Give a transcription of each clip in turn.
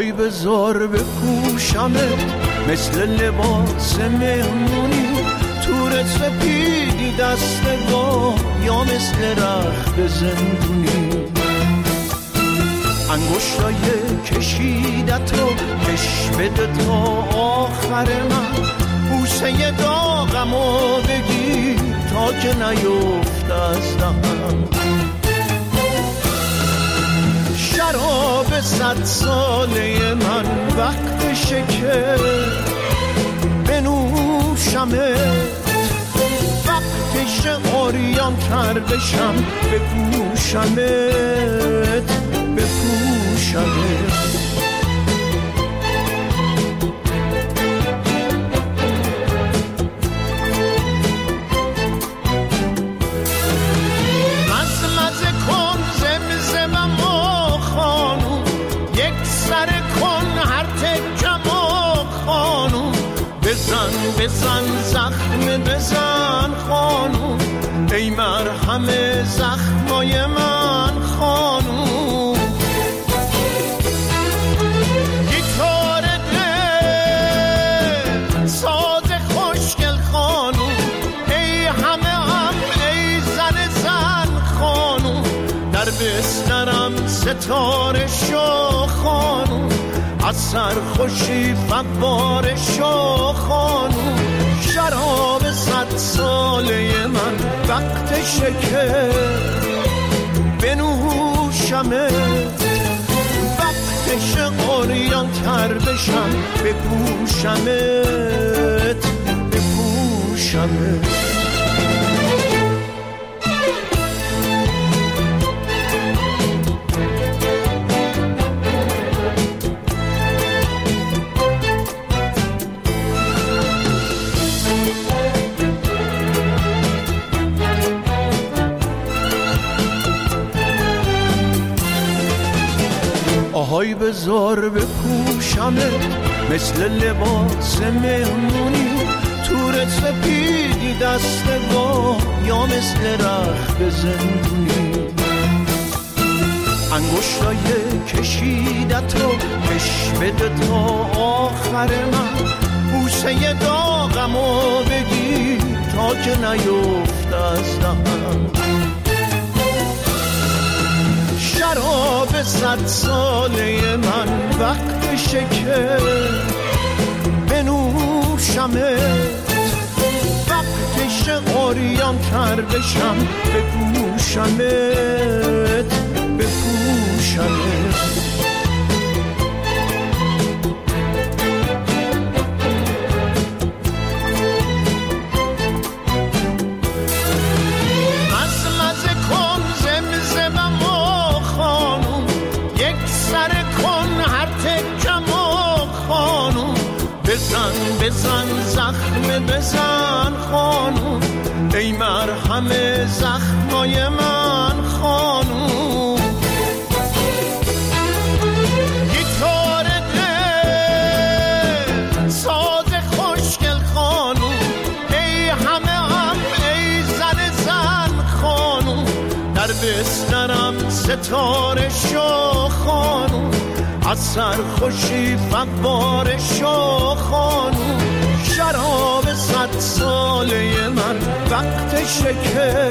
آهای بذار بپوشمت مثل لباس مهمونی، تور سپیدی دستگاه یا مثل رخت زندونی، انگشتای کشیدت رو کش بده تا آخر من، بوسه داغمو بگیر تا که نیفت از دهنم. شراب 100 ساله من وقتشه که بنوشمت، وقتشه عریان تر بشم بپوشمت بپوشمت. بزن زخم بزن خانوم، ای مرهم زخمای من خانوم. گیتار دل ساز خوشگل خانوم، ای همه ای زن خانوم، در بسترم ستاره شو خانوم، از سرخوشی فواره شو خانوم. شراب 100 ساله من وقتشه که بنوشمت، وقتشه عریان تر بشم بپوشمت بپوشمت. آهای بذار بپوشمت مثل لباس مهمونی، تور سپیدی دستگاه یا مثل رخت زندونی، انگشتای کشیدت رو کش بده تا آخر من، بوسه داغمو بگیر تا که نیفت از دهنم. شراب 100 ساله من وقتشه که بنوشمت، وقتشه عریان تر بشم بپوشمت بپوشمت. بزن زخم بزن خانوم، ای مرهم زخمای من خانوم. گیتار دل ساز خوشگل خانوم، ای همه ای زن خانوم، در بسترم ستاره شو خانوم، از سرخوشی فواره شو خانوم. شراب 100 ساله من وقتشه که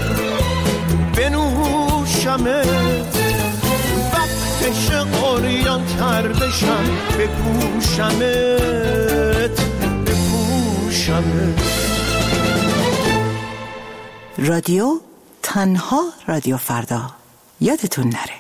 بنوشمت، وقتشه عریان تر بشم بپوشمت بپوشمت. رادیو تنها رادیو فردا، یادتون نره.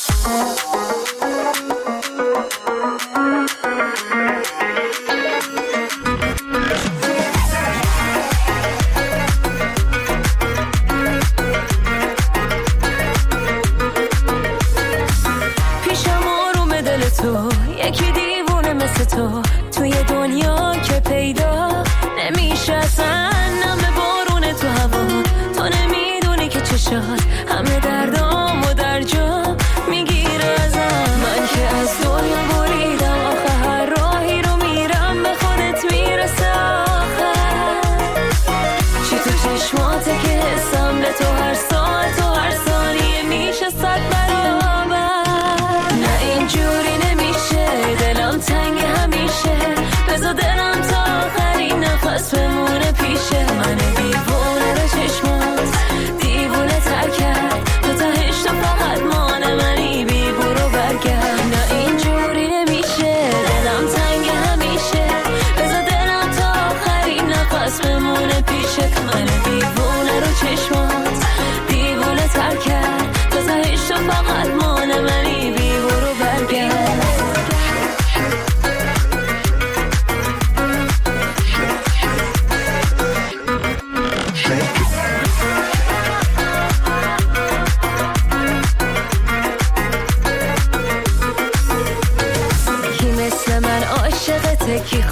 یکی دیوونه مثل تو توی دنیا که پیدا نمیشه، اصلا نم بارونه تو هوا، تو نمیدونی که چشات همه دردام و در جا میگیره ازم. من که از دنیا بریدم، آخه هر راهی رو میرم به خودت میرسه آخر. چی تو چشماته که حسم به تو هر ساعت و هر ثانیه میشه 100 برابر. نه اینجوری نمیشه،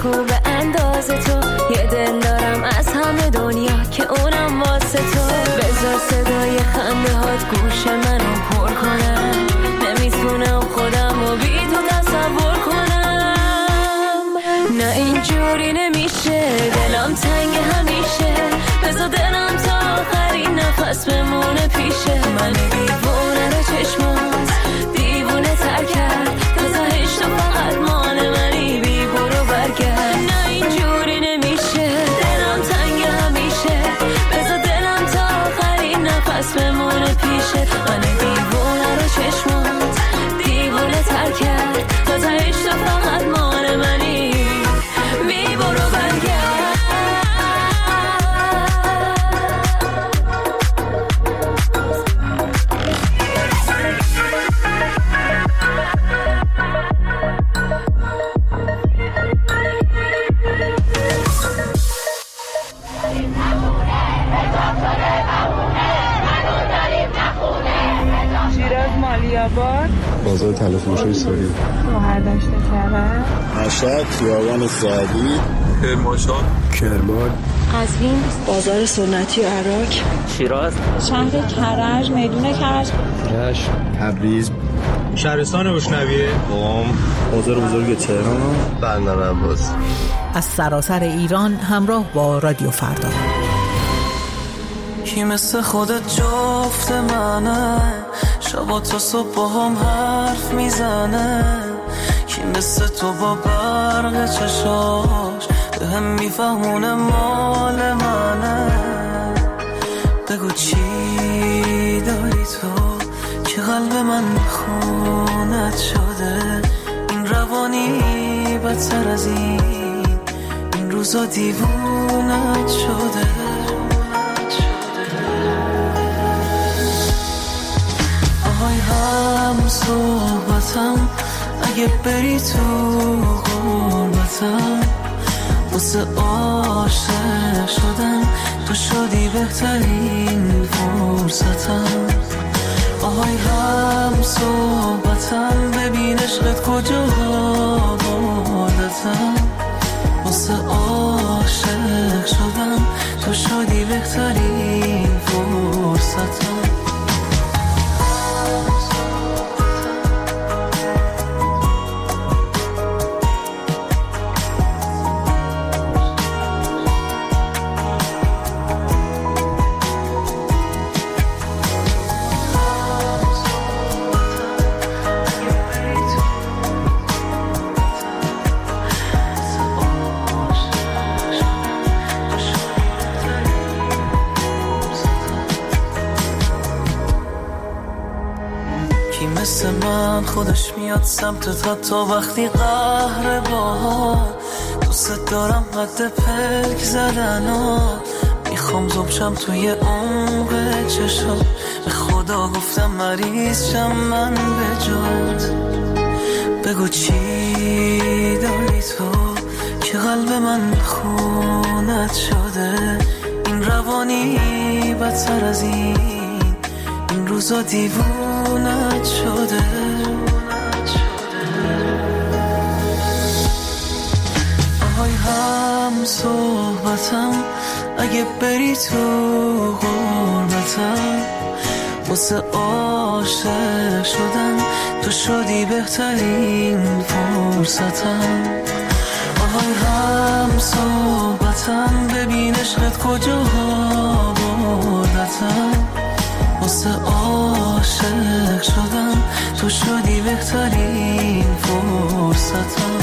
خوب انداز تو، یه دل دارم از همه دنیا که اونم واسه تو. بذار صدای خنده هات گوش منو پر کنم، نمیتونم خودم رو بی تو تصور کنم. نه اینجوری نمیشه، دلم تنگ همیشه. بذار دلم تا آخرین نفس بمونه پیشه. من دیوونه رو چشمات دیوونه تر کرد، گذاهش تو فقط مال منی، بی برو برگرد. نه اینجوری نمیشه، دلم تنگ همیشه. بذار دلم تا آخرین نفس بمونه پیشه. من دیوونه رو چشمات دیوونه تر کرد، گذاهش تو فقط مال منی، بی برو برگرد. بازار تلفروشی سوری، شهرداشت کرد، مشهد، خیابان سعدی، کرمانشاه، کرمان، قزوین، بازار سنتی و عراق، شیراز، شهر کرج، میدون کرج، رشت، تبریز، شهرستان بشنویه، قم، بازار بزرگ تهران، بندر عباس. از سراسر ایران همراه با رادیو فردا. کی مثل خودت جفت منه، شبا تا صبح با هم حرف میزنه. کی مثل تو با برق چشاش به هم میفهمونه مال منه. بگو چی داری تو که قلب من خونت شده. این روانی بدتر از این روزا دیوونت شده. هم صحبتم اگه بری تو غربتم، واسه عاشق شدن تو شدی بهترین فرصتم. آهای هم صحبتم ببین عشقت کجا بردتم، واسه عاشق شدن تو شدی بهترین فرصتم. مثل من خودش میاد سمتت حتی وقتی قهر با دوست دارم حد پلک زدن. میخوام زوبشم توی عمق چشم، به خدا گفتم مریض شم من به جات. بگو چی داری تو که قلب من خونت شده. این روانی بدتر از این روزا دیوونت شده. آهای هم صحبتم اگه بری تو غربتم، واسه عاشق شدن تو شدی بهترین فرصتم. آهای هم صحبتم ببین عشقت کجا بردتم، واسه عاشق شدن تو شدی بهترین فرصتم.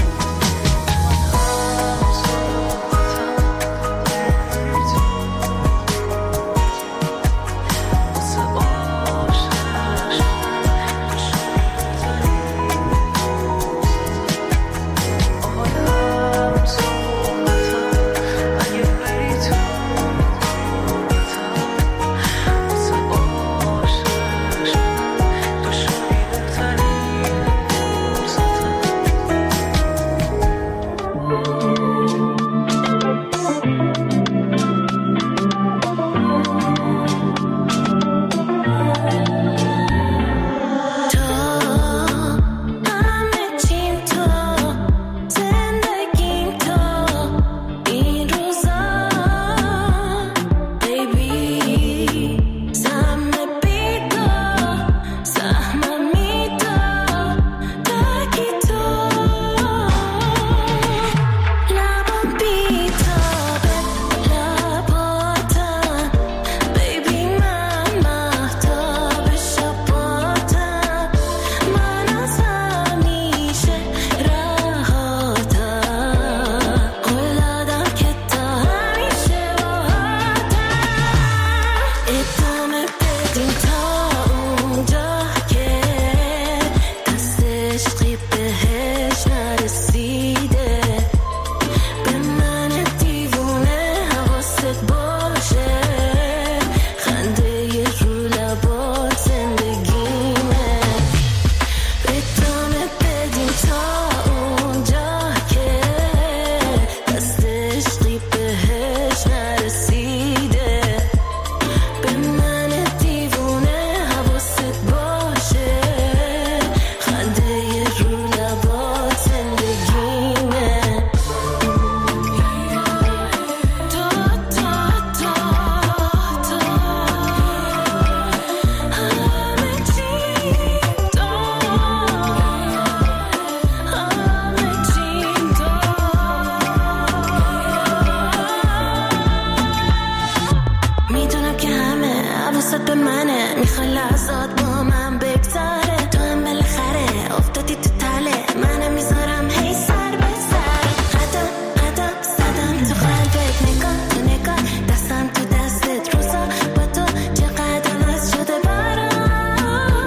میخوای لحظات با من بگذاره، تو هم بالاخره افتادی تو تله، منم میذارم هی سر به سر، قدم قدم زدم تو قلبت، نگاه تو نگاه، دستم تو دستت، روزا با تو چقدر عوض شده برام.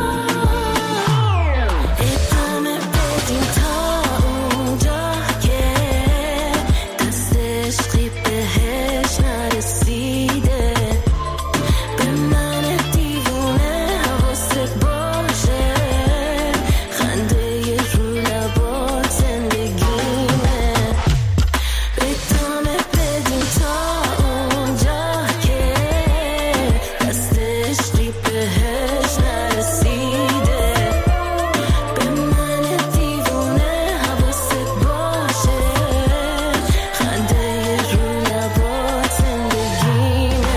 ادامه بدیم تا اونجا که دست عشقی بهش نرسیده، به من دیوونه حواست باشه، خنده رو لبات زندگیمه. ادامه بدیم تا اونجا که دست عشقی بهش نرسیده، به من دیوونه حواست باشه، خنده رو لبات زندگیمه.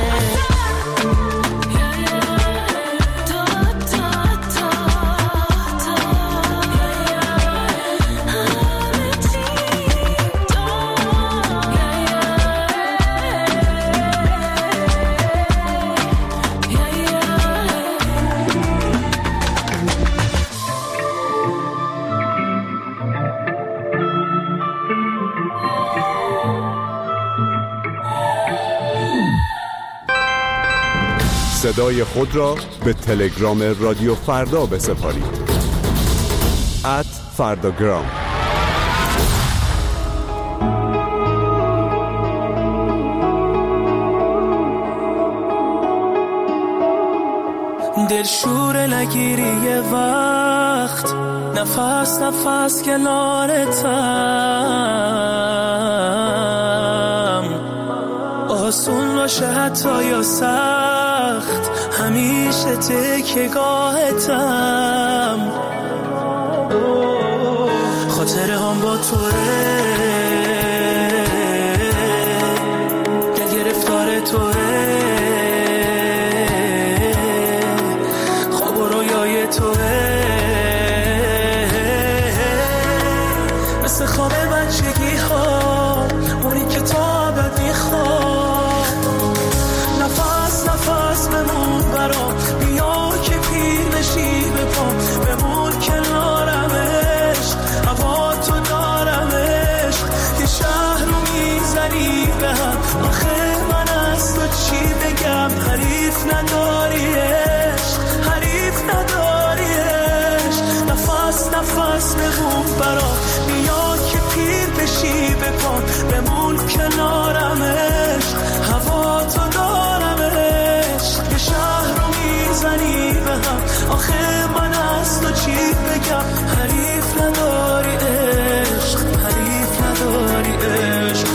صدای خود را به تلگرام رادیو فردا بسپارید. @فرداگرام. دلشور نگیری یه وقت، نفس نفس کنارتم، آسون باشه حتی یا سخت، همیشه تکیه‌گاهتم، خاطره هم با توه، دل گرفتار توه، خواب و رویای توه، مثل خواب بچگی ها، اونی که تا ابد میخواد، نفس نفس بمون برام، بیا که پیر بشی بپام، بمون کنارمش، هوا تو دارمش، یه شهر رو میزنی به هم، آخه من از تو چی بگم، حریف نداریش، حریف نداریش، نفس نفس بمون برام، بیا که پیر بشی بپام، بمون کنارمش، هوا تو دارمش، یه شهر رو میزنی به هم، آخه من از تو چی بگم، حریف نداری عشق، حریف نداری عشق.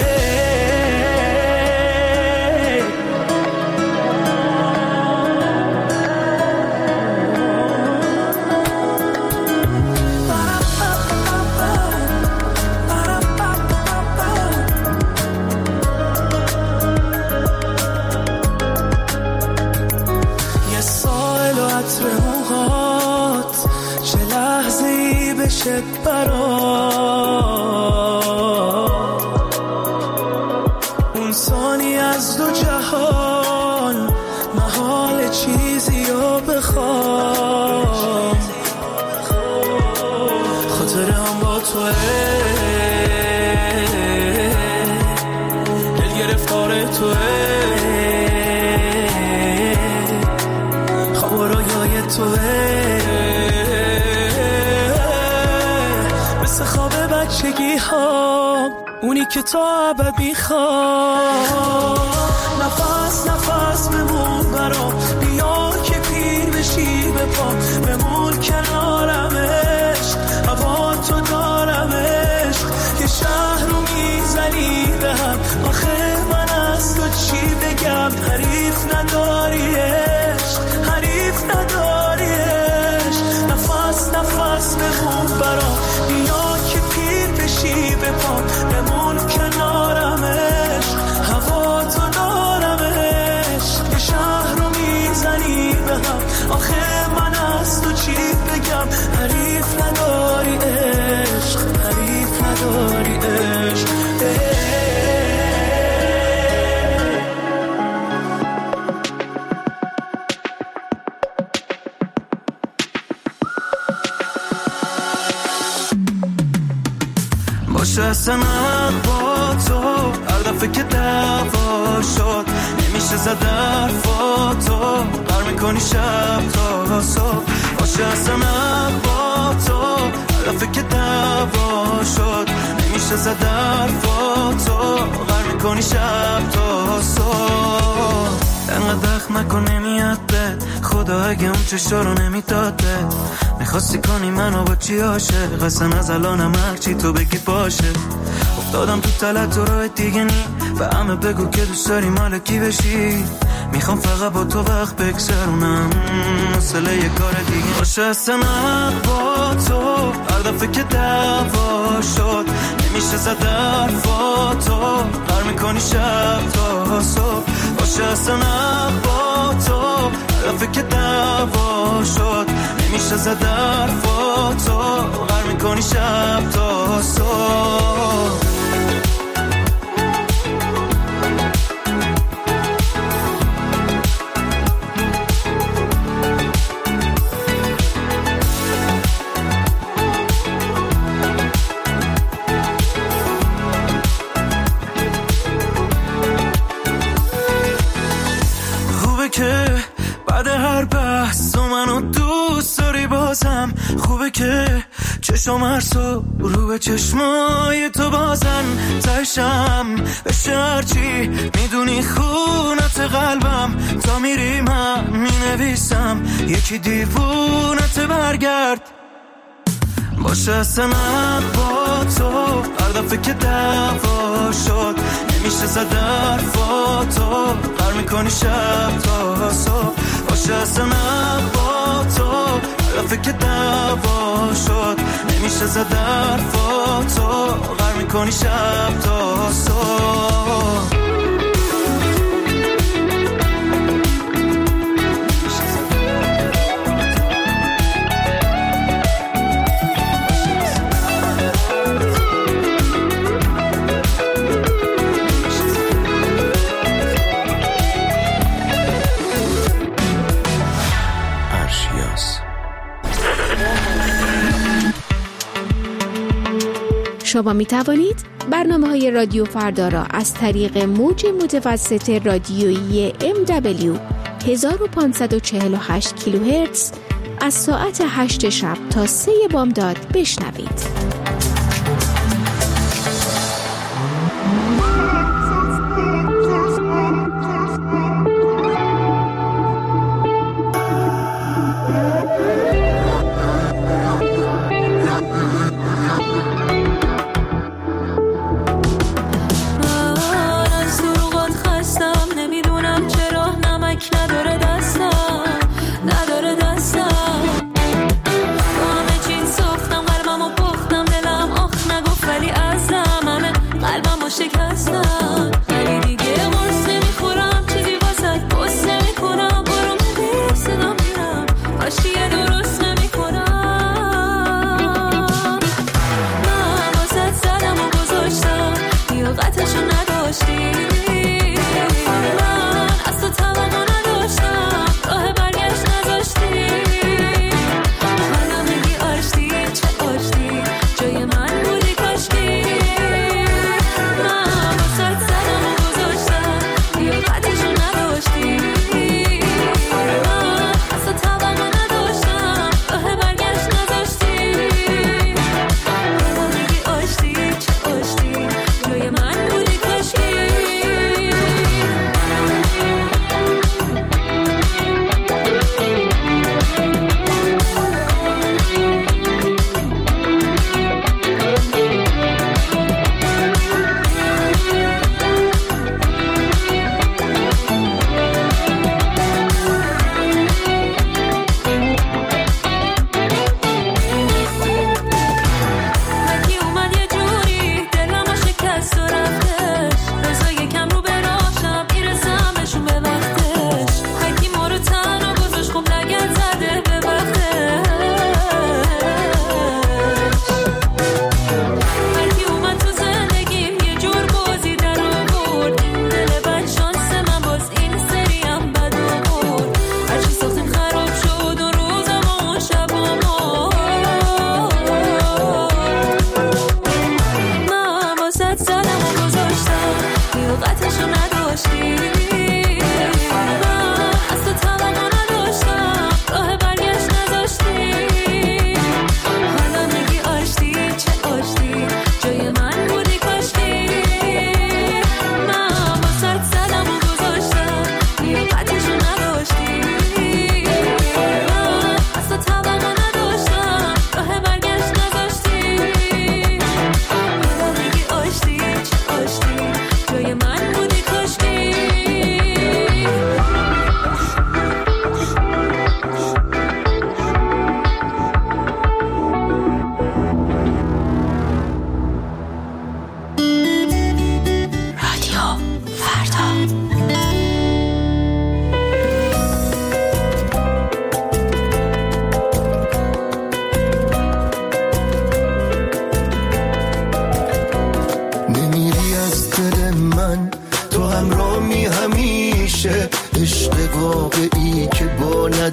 بشه اون ثانی از دو جهان، محال چیزی رو بخوام، خاطره هم با توه، دل گرفتار توه، خواب و رویای توه، مثل خواب بچگی ها، اونی که تا ابد میخواد، نفس نفس بمون برام، بیا که پیر بشی بپام، بمون کنارمش، هوا تو دارمش، یه شهر رو میزنی به هم، آخه من از تو چی بگم، حریف نداریش، حریف نداریش، نفس نفس بمون برام، بیا که پیر بشی بپام، بمون کنارمش، هوا تو دارمش، یه شهر رو میزنی به هم، آخه من از تو چی بگم، حریف نداری عشق، حریف نداری عشق. باشه اصلا با تو هر دفعه که دعوا شد نمیشه زد حرفاتو قرار میکنی شب تا صبح باشه اصلا با تو هر دفعه که دعوا شد نمیشه زد حرفاتو قرار میکنی شب تا صبح انقدر دخم نکن نمیاد به خدا اگه اون چشا رو نمیداده میخواستی کنی منو با چی عاشق قسم از الانم هرچی تو بگی باشه افتادم تو تلت و راه دیگه نی به همه بگو که دوست داری مال کی بشی میخوام فقط با تو وقت بگذرونم مسئله یه کار دیگه باشه اصلا با تو هر دفعه که دعوا شد نمیشه زد حرفاتو قرار میکنی شب تا صبح باشه اصلا با تو هر دفعه که دعوا شد نمیشه زد حرفاتو قرار میکنی شب تا صبح که بعد هر بحث و منو دوست داری بازم خوبه که چشم هر صبح رو به چشمای تو بازن تشم بشه هرچی میدونی خونت قلبم تا میری من مینویسم یکی دیوونت برگرد باشه اصلا با تو هر دفعه که دعوا شد نمیشه زد حرفاتو قرار میکنی شب تا صبح باشه اصلا با تو هر دفعه که دعوا شد نمیشه زد حرفاتو قرار میکنی شب تا صبح شما می توانید برنامه‌های رادیو فردا را از طریق موج متوسط رادیویی MW 1548 کیلوهرتز از ساعت 8 شب تا 3 بامداد بشنوید. نداره دستم با همه چین سفتم قلبمو پختم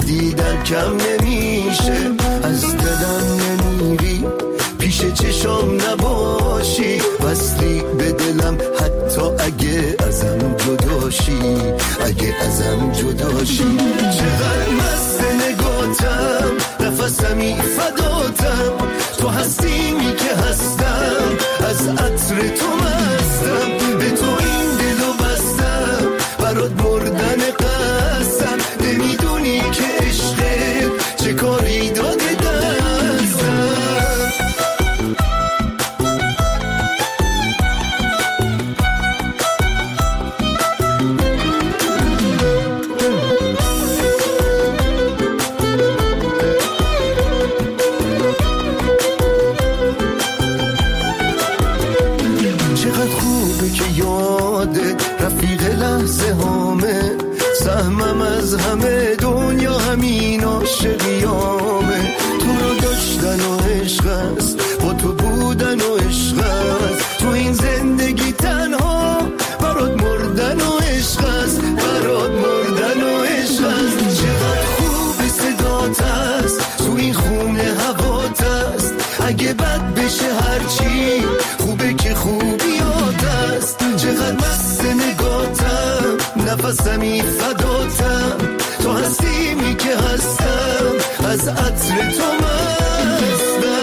وقتی در کم نمیشه، از دلم نمیری، پیش چشام نباشی، وصلی به دلم حتی اگه ازم جداشی، اگه ازم جداشی. چقدر مست نگاتم، نفسمی فداتم، تو هستیمی که هستم، از عطر تو مستم، به تو این دلو بستم، برات مردن قسم، نمیدونی که عشقت چه کاری داده دستم. رفیق لحظه هامه، سهمم از همه دنیا همین عاشقیامه. تو رو داشتن و عشق است، با تو بودن و عشق است، تو این زندگی تنها برات مردن و عشق است، برات مردن و عشق است. چقدر خوب صدات است، تو این خونه هوات است، اگه بد بشه هرچی خوبه که خوبیات است. چقدر مست نگاتم، نفسمی فداتم، تو هستیمی که هستم، از عطر تو مستم.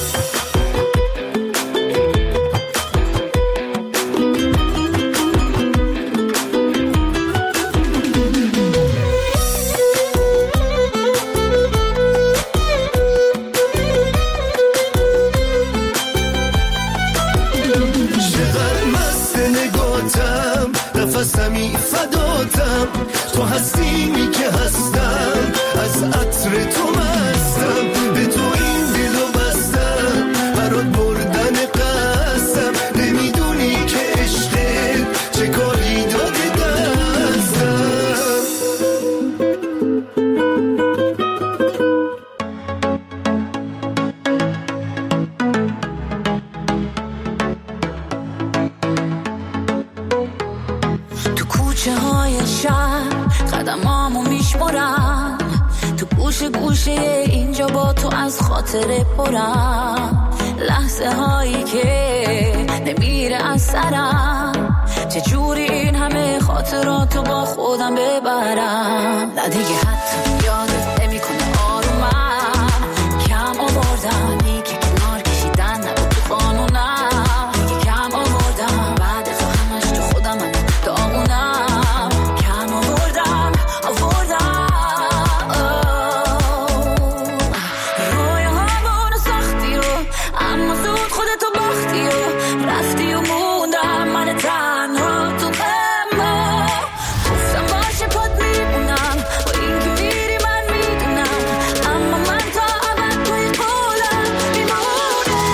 نفسمی فداتم، تو هستیمی که هستم، از عطر تو مستم، به تو این دلو بستم، برات مردن قسم، نمیدونی که عشقت چه کاری داده دستم. گوشه اینجا با تو از خاطر پرم، لحظه هایی که نمیره از سرم، چجوری این همه خاطراتو با خودم ببرم. نه دیگه حتی یادت نمیکنه آرومم، کم آوردم دیگه کنار کشیدن نبود تو قانونم، دیگه کم آوردم بعد تو همش تو خودم من دامونم، کم آوردم اما زود خودتو باختی و رفتی و موندم من تنها تو غمم. گفتم باشه پات میمونم و این که میری من میدونم، اما من تا ابد توی قولم میمونم.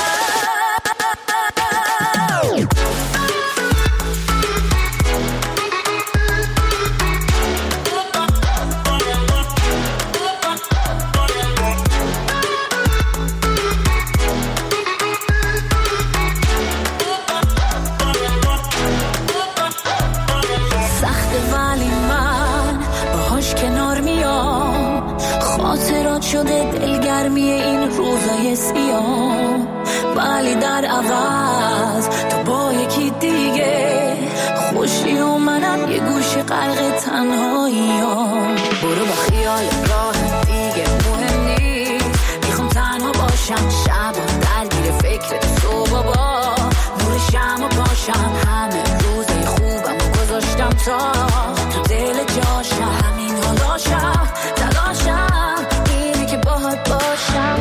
خاطرات شده دلگرمی این روزای سیاه، ولی در عوض تو با یکی دیگه خوشی و منم یه گوشه غرق تنهایی ها. برو با خیال راه دیگه مهم نیست، میخوام تنها باشم شب و درگیر فکر صبح با نور شمع باشم، همه روزای خوبم گذاشتم تا تو دل جاشم، همین حالاشم تلاشم اینه که باهات باشم.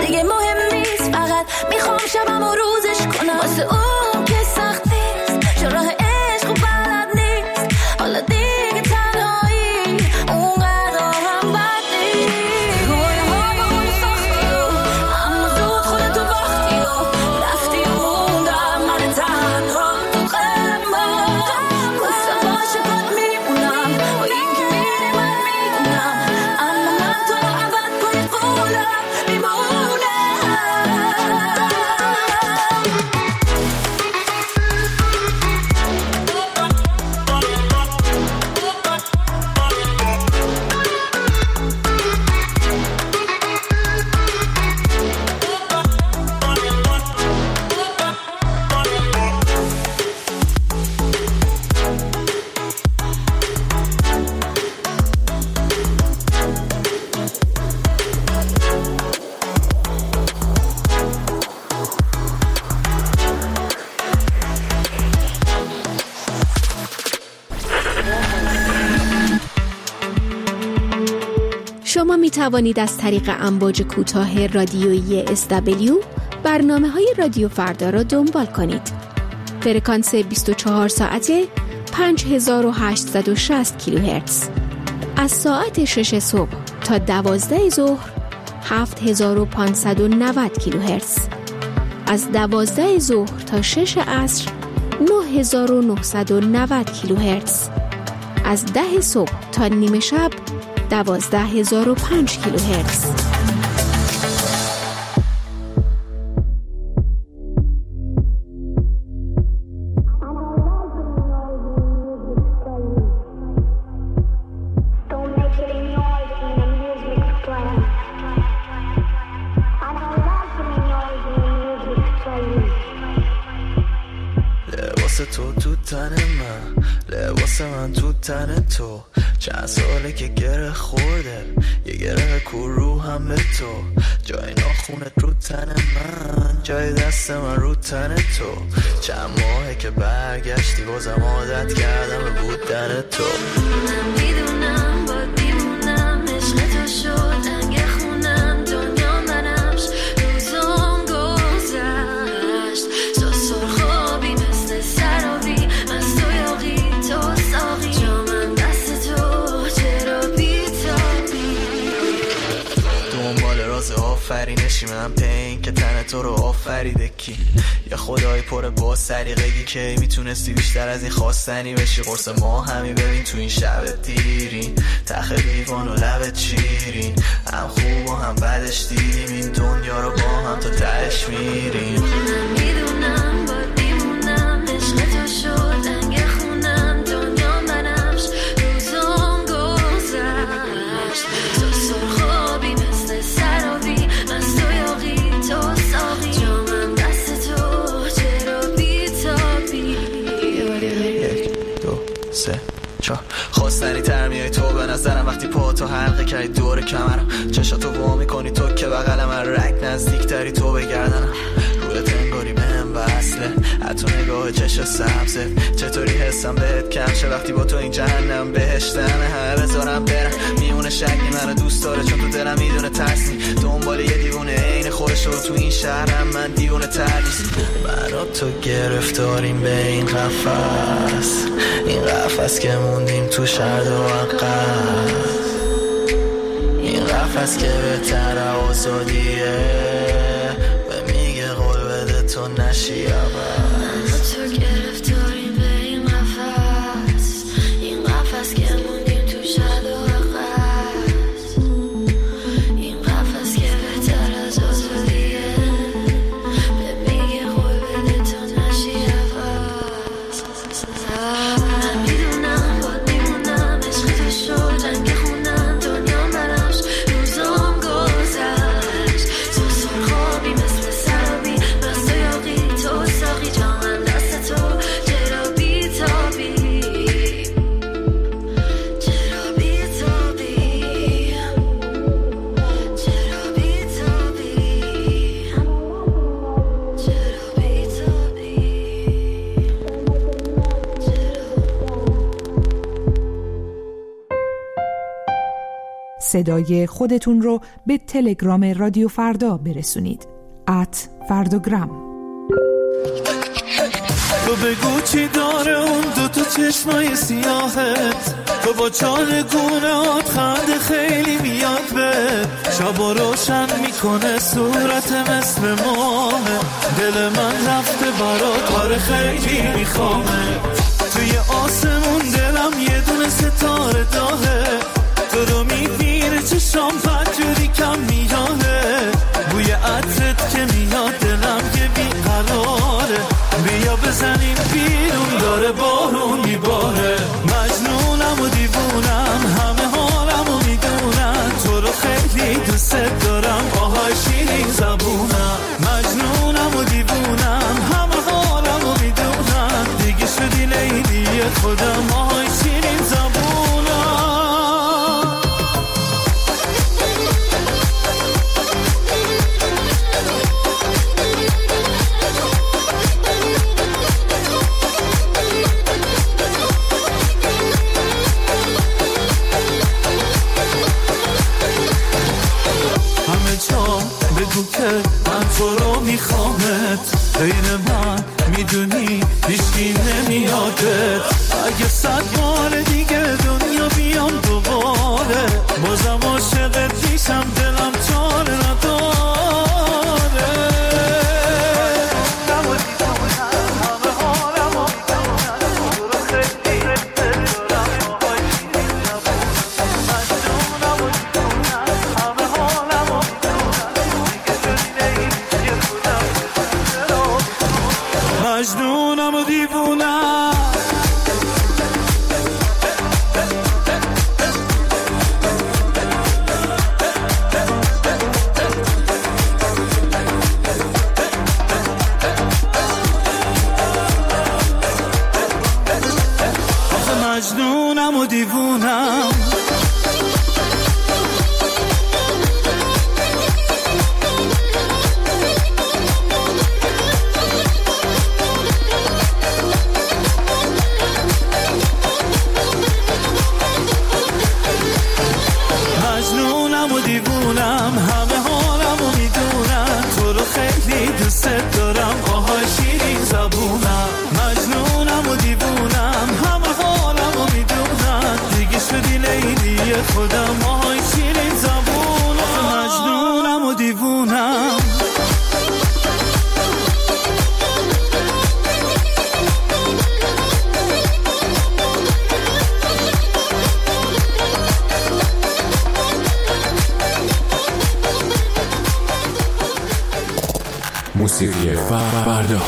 دیگه مهم نیست، فقط میخوام شبم و روزش کنم واسه اون که سخت نیست، چون راه عشق و بلد نیست، حالا دیگه تنهایی اونقدر هم بد نیست. روی ما با اون ساختی اما زود خودتو باختی و رفتی و موندم من تنها تو قلبم. واسه عاشقات میمونم با این که میری من میدونم، اما من تو رو عوض کنی قولم میمونم. شما می توانید از طریق امواج کوتاه رادیویی SW برنامه‌های رادیو فردا را دنبال کنید. فرکانس 24 ساعته 5860 کیلوهرتز. از ساعت 6 صبح تا 12 ظهر 7590 کیلوهرتز. از 12 ظهر تا 6 عصر 9990 کیلوهرتز. از 10 صبح تا نیمه شب 12005 کیلوهرتز. لباس تو تن من، لباس من تو تن تو، چند ساله که گره خورده، یه گره کرو هم به تو، جای ناخونت رو تن من، جای دست من رو تن تو، چند ماهه که برگشتی بازم عادت کردم به بودن تو. من میدونم با دیوونم عشق تو شد انگه خونم دنیا منمش روزم گذشت تو سرخابی مثل سرابی از تو یاقی تو ساقی جامم دست تو چرا بیتابی دنبال راز آفرینشی من پین که تن تو رو آفریده کی، یه خدای پر با سریقگی که میتونستی بیشتر از این خواستنی بشی، قرص ما همی ببین تو این شب دیرین، تخ لیوان و لبت شیرین، هم خوب و هم بدش دیدیم این دنیا رو با هم تا تهش میریم. من میدونم با دیوونم عشق تو شد انگه خونم دنیا منمش روزم گذشت تو سرخابی مثل سرابی از تو یاقی تو ساقی جامم دست تو چرا بیتابی. 1 2 3 4 خواستنی تر میای تو به نظرم وقتی پا تو حلقه کردی دور کمرم، چشاتو وا میکنی تو که بغل من رک نزدیک تری تو بگردنم، روی تنگاری بهم وصله حتی نگاه چش سبزه، چطوری حسم بهت کم شه وقتی با تو این جهنم بهشتمه، همه بذارم برم میمونه شکی منو دوست داره چون تو دلم میدونه ترسی، دنبال یه دیوونه عین خودش رو تو این شهرم من دیوونه تردیست. من و تو گرفتاریم به این قفس، این قفس که موندیم تو شرد و عقب، این قفس که بهتر آزادیه به میگه قول بده تو نشی عوض. تو گرفتاریم به این قفس، این قفس که موندیم تو شرد و عقب، این قفس که بهتر از آزادیه به میگه قول بده تو نشی عوض. من میدونم با دیوونم عشق تو شد انگه خونم دنیا منمش روزم گذشت تو صدای خودتون رو به تلگرام رادیو فردا برسونید. @فرداگرام. تو بگو چی داره اون دوتا چشمای سیاهت، تو با چارگونهات خنده خیلی میاد به شبا روشن میکنه صورت مثل ماهه، دل من رفته برات آره خیلی میخوامه، توی آسمون دلم یه دونه ستاره داغه، تو رو میبینه چشام بدجوری کم میانه، بوی عطرت که میاد دلم یه بیقراره، بیا بزنیم بیرون داره بارون میباره، مجنونم و دیوونم همه حالم و میدونم، تو رو خیلی دوست دارم آهای شیرین زبونم، مجنونم و دیوونم همه حالم و میدونم، دیگه شدی لیلی خودم آهای شیرین زبونم. بگو که من تو رو میخوامت، بین من میدونی هیچکی نمیادت، اگه 100 بار دیگه دنیا بیام دوباره بازم عاشقت میشم، دلم چاره نداره. مجنونم و دیوونم آخه مجنونم و دیوونم همه حالم و میدونم، تو رو خیلی دوست دارم آهای شیرین زبونم، مجنونم و دیوونم همه حالم و میدونم، دیگه شدی لیلی خودم آهای شیرین زبونم، مجنونم و دیوونم. موسیقی فردا.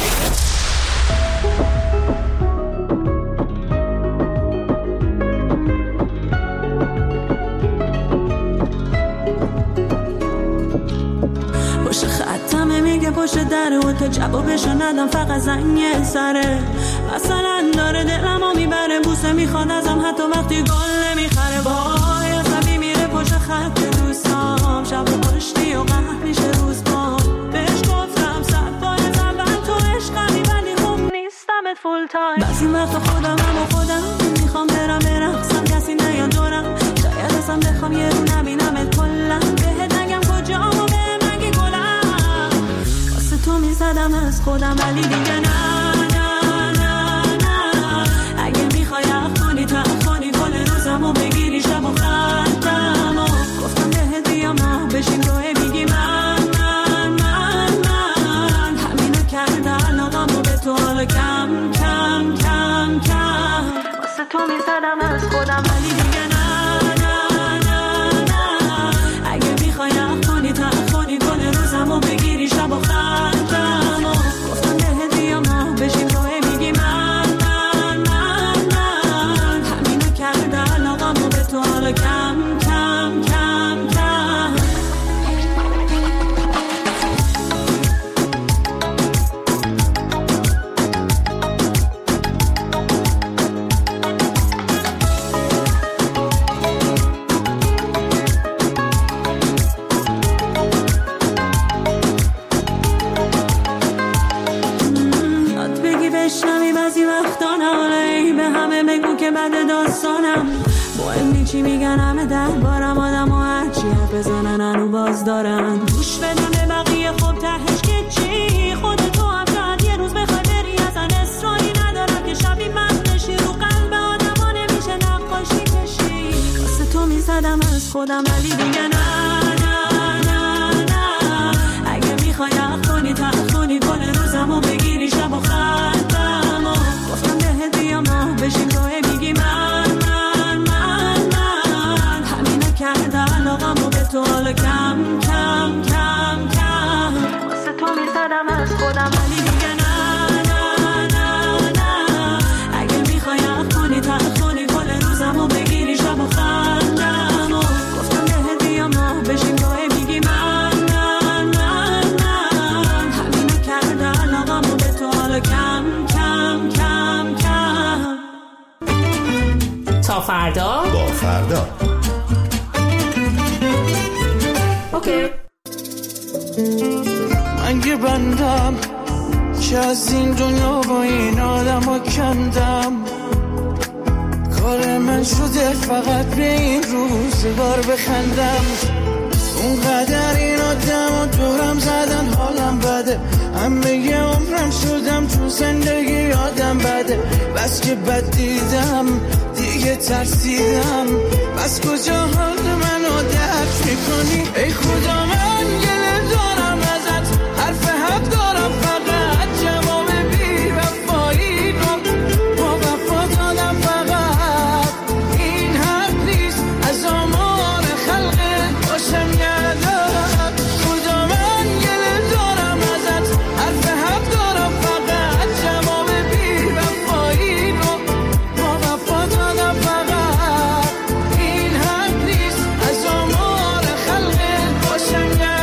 پشت خطمه میگه پشت دره و تا جوابشو ندم فقط زنگ سره، مثلا داره دلمو میبره بوسه میخواد ازم حتی وقتی گل نمیخره، وای عصبی میره پشت خط دوستام، شب پشتی و قهر میشه روز با بهش گفتم 100 بار اول تو عشقمی ولی خوب نیستمت فول تایم، بعضی وقتا خودمم و خودم میخوام برقصم کسی نیاد دورم، شاید اصلا بخوام یه رو نبینمت کلا، بهت نگم کجام و بهم نگی گلم، واسه تو میزدم از خودم ولی دیگه نه نه نه نه، اگه میخوای اخوانی تا اخوانی کل روزم و بگیری شب و خندم و گفتم بهت بیام نه بشین روی میگی من همینو کرده علاقم و به تو حالا کم کم کم کم، واسه تو میزدم از خودم ولی دیگه نه نه نه نه، اگه میخوای اخوانی تا اخوانی کل روزم و بگیری شب و خندم و گفتم بهت بیام نه بشین روی میگی من همینو کرده علاقم و به تو حالا کم کم کم کم. بعد داستانم مهم چی میگن همه دربارم، آدم و چی حرف بزنن هنو باز دارن. گوش بدن به بقیه خب تهش که چی، خودتو هم شاید یه روز بخوای بری، اصلا اصراری ندارم که شبی من بشی، رو قلب آدما نمیشه نقاشی کشی. واسه تو میزدم از خودم ولی دیگه نه نه نه نه. اگه میخوای حق کنی کل روزمو بگیری شب و خندمو، گفتم بهت بیام ما بشیم توه میگی من همینه کرده علاقمو به تو حالا کم کم کم کم. واسه تو میزدم از خودم ولی دیگه نه نه نه نه. اگه میخوای حق کنی کل روزمو بگیری شب و خندمو، گفتم بهت بیام ما بشیم توه میگی من همینه کرده علاقمو به تو حالا کم کم کم کم. تا فردا با فردا. اوکی. من یه بندم که از این دنیا با این آدم ها کندم، کار من شده فقط به این روزگار بخندم. اونقدر این آدم ها دورم زدن حالم بده، همه یه عمرم شدم تو زندگی آدم بده. بس که بد دیدم دیگه ترسیدم، بس کجا حال منو درک میکنی. ای خدا من گله دارم ازت، حرف حق دارم فقط جواب بی وفایی رو با وفا دادم. فقط این حق نیست از آمار خلقت باشم یادم. خدا من گله دارم ازت، حرف حق دارم فقط جواب بی وفایی رو با وفا دادم. فقط این حق نیست از آمار خلقت باشم یادم.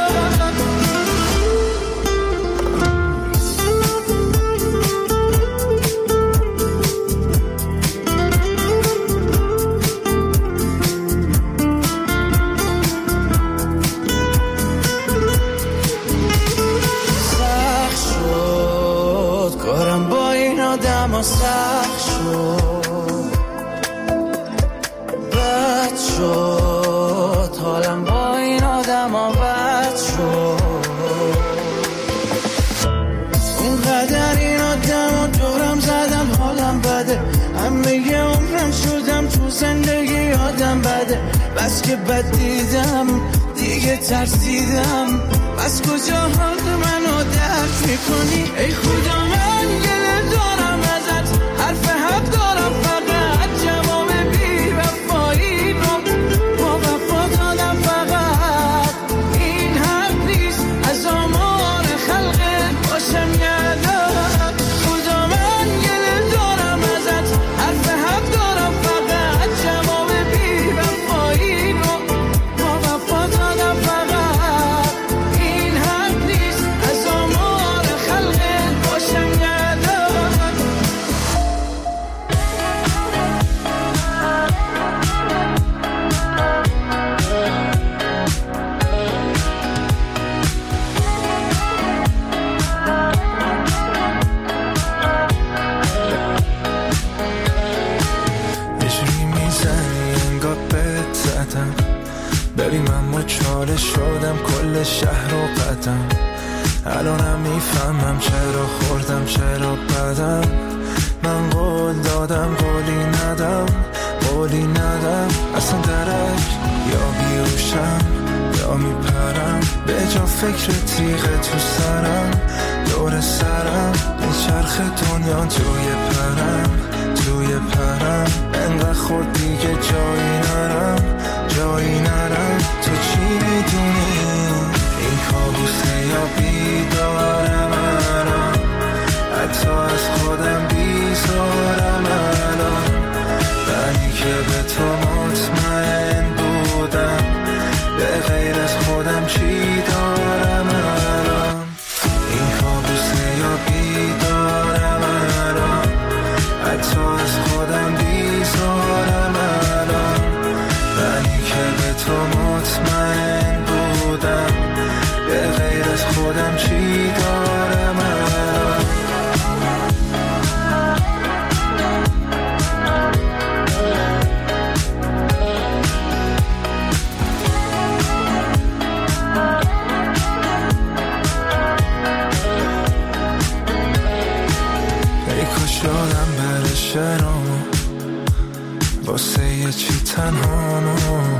سخت شد کارم با این آدم ها، سخت شد بد شد حالم با این آدم ها، بد شد. اونقدر این آدم ها دورم زدن حالم بده، همه یه عمرم شدم تو زندگی آدم بده. بس که بد دیدم دیگه ترسیدم، بس کجا حال منو درک میکنی. ای خدا من گله دارم ازت، حرف حق دارم فقط جواب بی وفایی رو با وفا دادم. فقط این حق نیست از آمار خلقت باشم یادم. خدا من گله دارم ازت، حرف حق دارم فقط جواب بی وفایی رو با وفا دادم. فقط این حق نیست از آمار خلقت باشم یادم. یجوری میزنی انگار بهت زدم، ببین من مچاله شدم کل شهر رو قدم. الانم میفهمم چرا خوردم چرا بدم. من قول دادم قولی ندم، اصلا درک یا بیوشم یا میپرم. به جا فکر تیغه تو سرم دور سرم، میچرخ دنیا توی پرم. انقدر خورد دیگه جایی نرم. تو چی میدونی این کابوسه یا بیدارم الان، حتی از خودم بیزارم الان. منی که به تو مطمئن بودم، به غیر از خودم چی دارم الان. این کابوسه یا بیدارم الان، حتی از خودم بیزارم الان. منی که به تو مطمئن بودم، به غیر از خودم شعرامو واسه یه چی تنهامو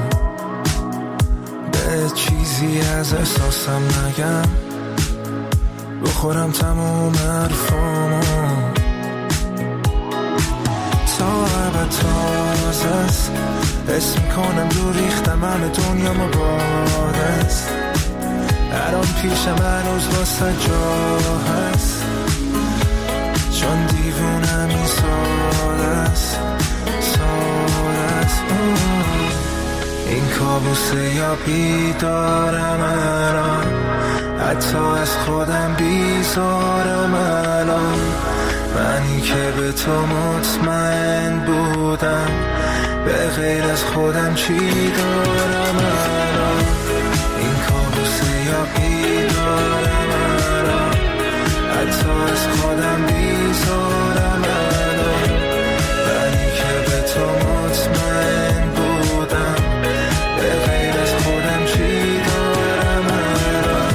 به چیزی از احساسم نگم بخورم تموم حرفامو تا ابد تازه است حس میکنم دور ریختم همه دنیا مباد است الان پیشم هنوز واسه جا هست چون دیوونم این ساده است این کابوسه یا بیدارم الان حتی از خودم بیزارم الان منی که به تو مطمئن بودم به غیر از خودم چی دارم الان این کابوسه یا بیدارم الان حتی از خودم بیزارم الان منی که به تو مطمئن بودم به غیر از خودم چی دارم الان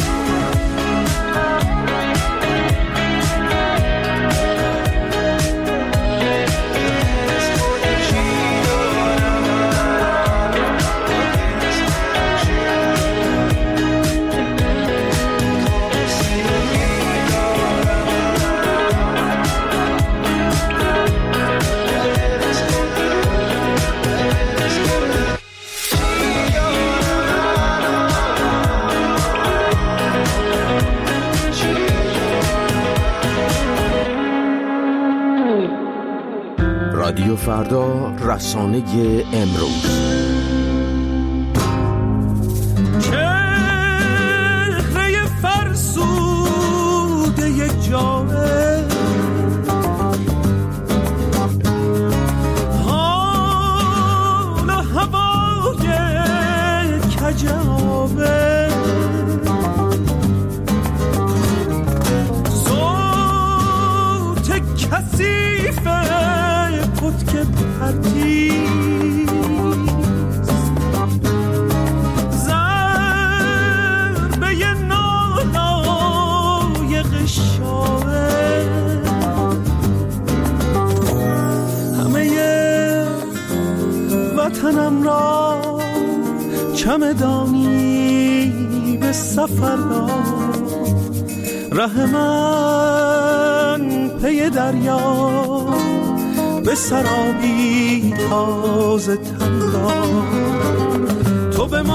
رادیو فردا، رسانه امروز. چهره فرسوده یک جامه حال و هوای کجابه صوت کثیفه که پرتیز ضربه نالای غشاوه همه وطنم را چمدانی به سفر را ره من پی دریا به سرابی تازه تندار تو به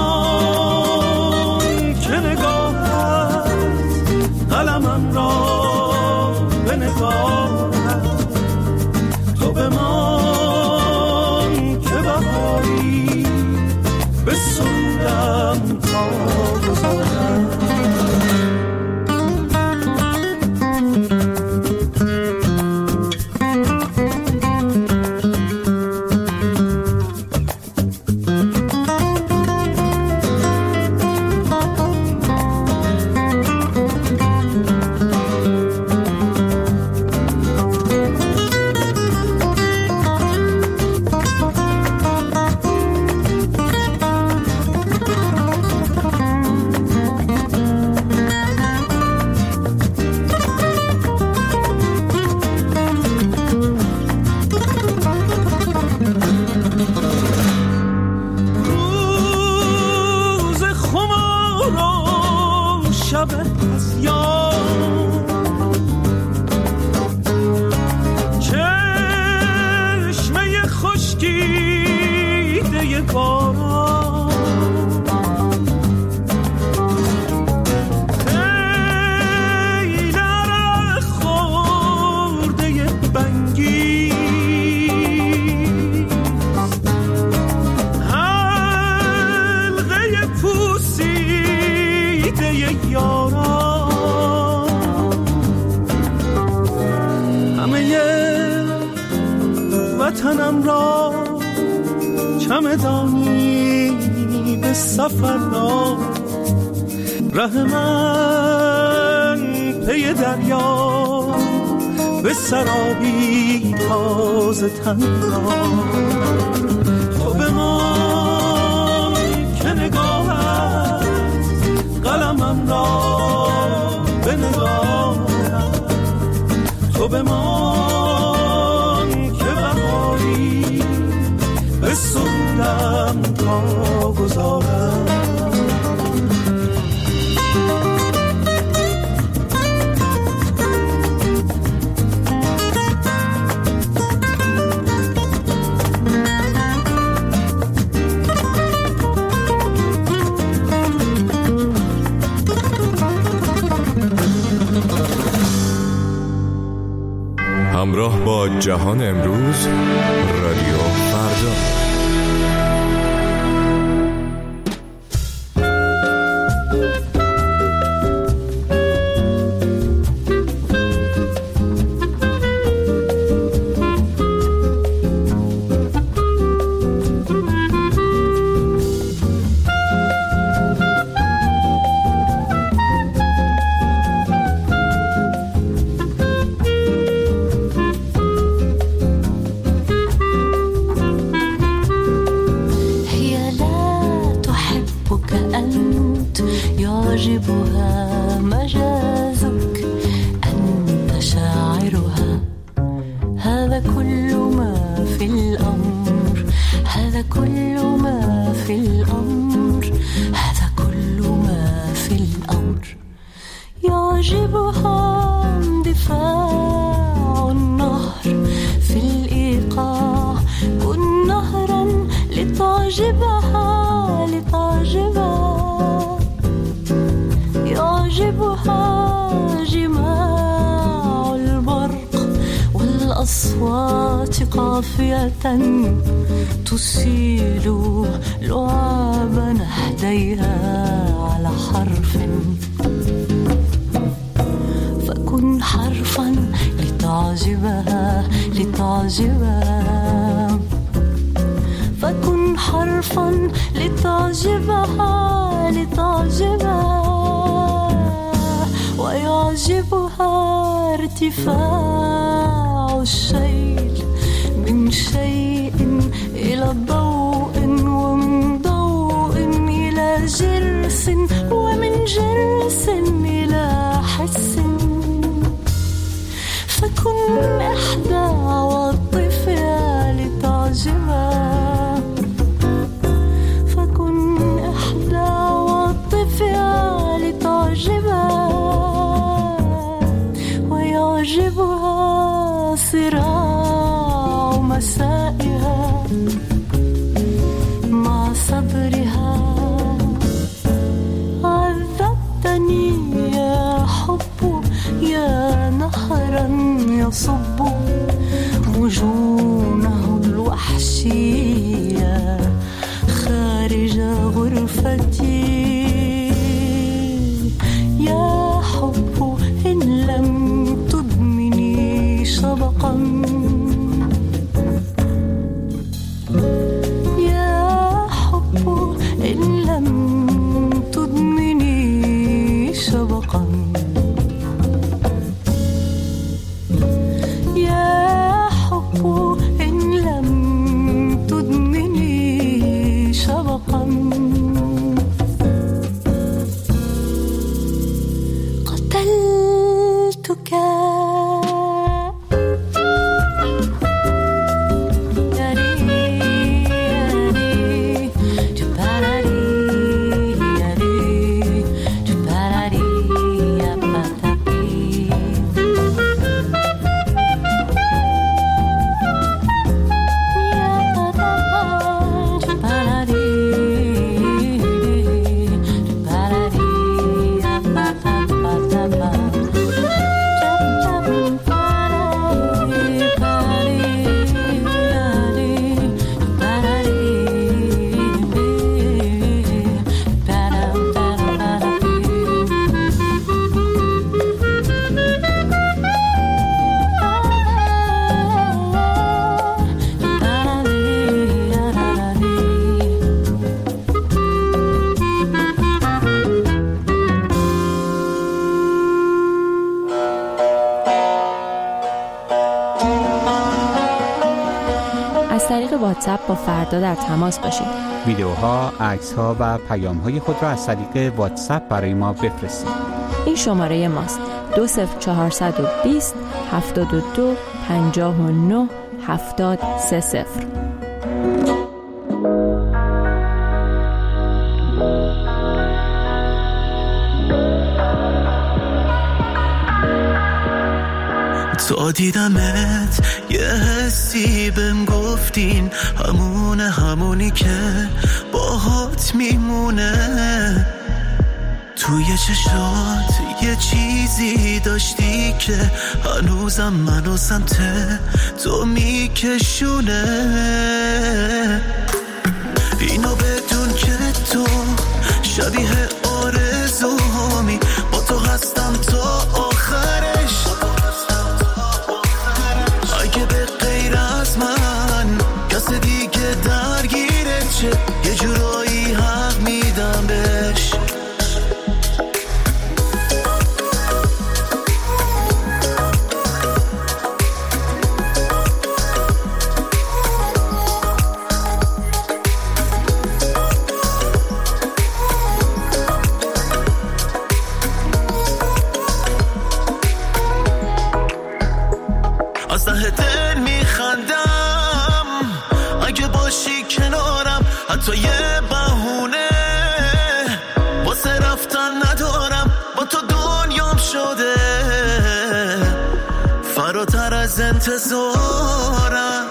من که نگاهت قلمم را به نگاهت تو به من که بهاری به سودم تازه وطنم را چمدانی به سفر را ره من پی دریا به سرابی تازه تندار تو به من که نگاهت قلمم را به نگاهت تو به من همراه با جهان امروز، رادیو فردا. يعجبها مجازك، أنت شاعرها. هذا كل ما في الأمر، هذا كل ما في الأمر، هذا كل ما في الأمر. يعجبها اندفاع النهر في الإيقاع. كن نهرا لتعجبها، لتعجبها. يعجبها جماع البرق والأصوات قافية تسيل لعاب نهديها على حرف. فكن حرفا لتعجبها، لتعجبها. فكن حرفا لتعجبها، لتعجبها. ويعجبها ارتفاع الشيل من شيء إلى ضوء، ومن ضوء إلى جرس، ومن جرس إلى حس. فكن إحدى عواطفها لتعجبها. فكن إحدى عواطفها لتعجبها. ويعجبها صراع مسائها مع صبرها. عذبتني يا حب، يا نهرا يصب مجونه الوحشية خارج غرفتي. يا حب إن لم تدمني شبقا، يا حب إن لم تدمني شبقا. يا حب إن لم تدمني شبقا. قتلتك واتساپ با فردا در تماس باشید. ویدیوها، عکس‌ها و پیام‌های خود را از طریق واتساپ برای ما بفرستید. این شماره ماست: 20420 72 59 7030. تا دیدمت یه حسی بهم گفتین، همونی که باهات میمونه. توی چشات یه چیزی داشتی که هنوزم منو سمت تو میکشونه. اینو بدون که تو شبیه آرزوهامی، با تو هستم تا آخرش. اگه به غیر از من کس دیگه درگیره چه، یه جورایی حق میدم بهش. از ته دل میخندم اگه باشی کنارم، حتی یه بهونه واسه رفتن ندارم. با تو دنیام شده فراتر از انتظارم.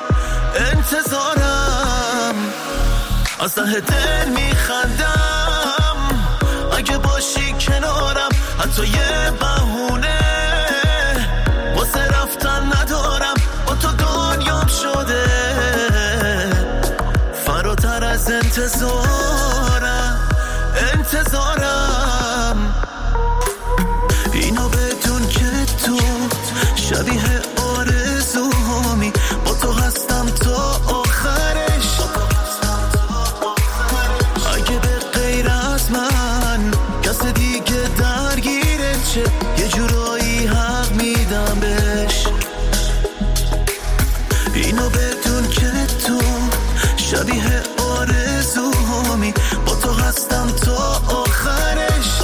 از ته دل میخندم اگه باشی کنارم، حتی یه بهونه واسه رفتن ندارم. با تو دنیام شده فراتر از انتظارم. اینو بدون که تو شبیه آرزوهامی، با تو هستم تا آخرش. اگه به غیر از من کس دیگه درگیره چه، یه جورایی حق میدم بهش. اینو بدون که تو شبیه آرزوهامی، با تو هستم تا آخرش.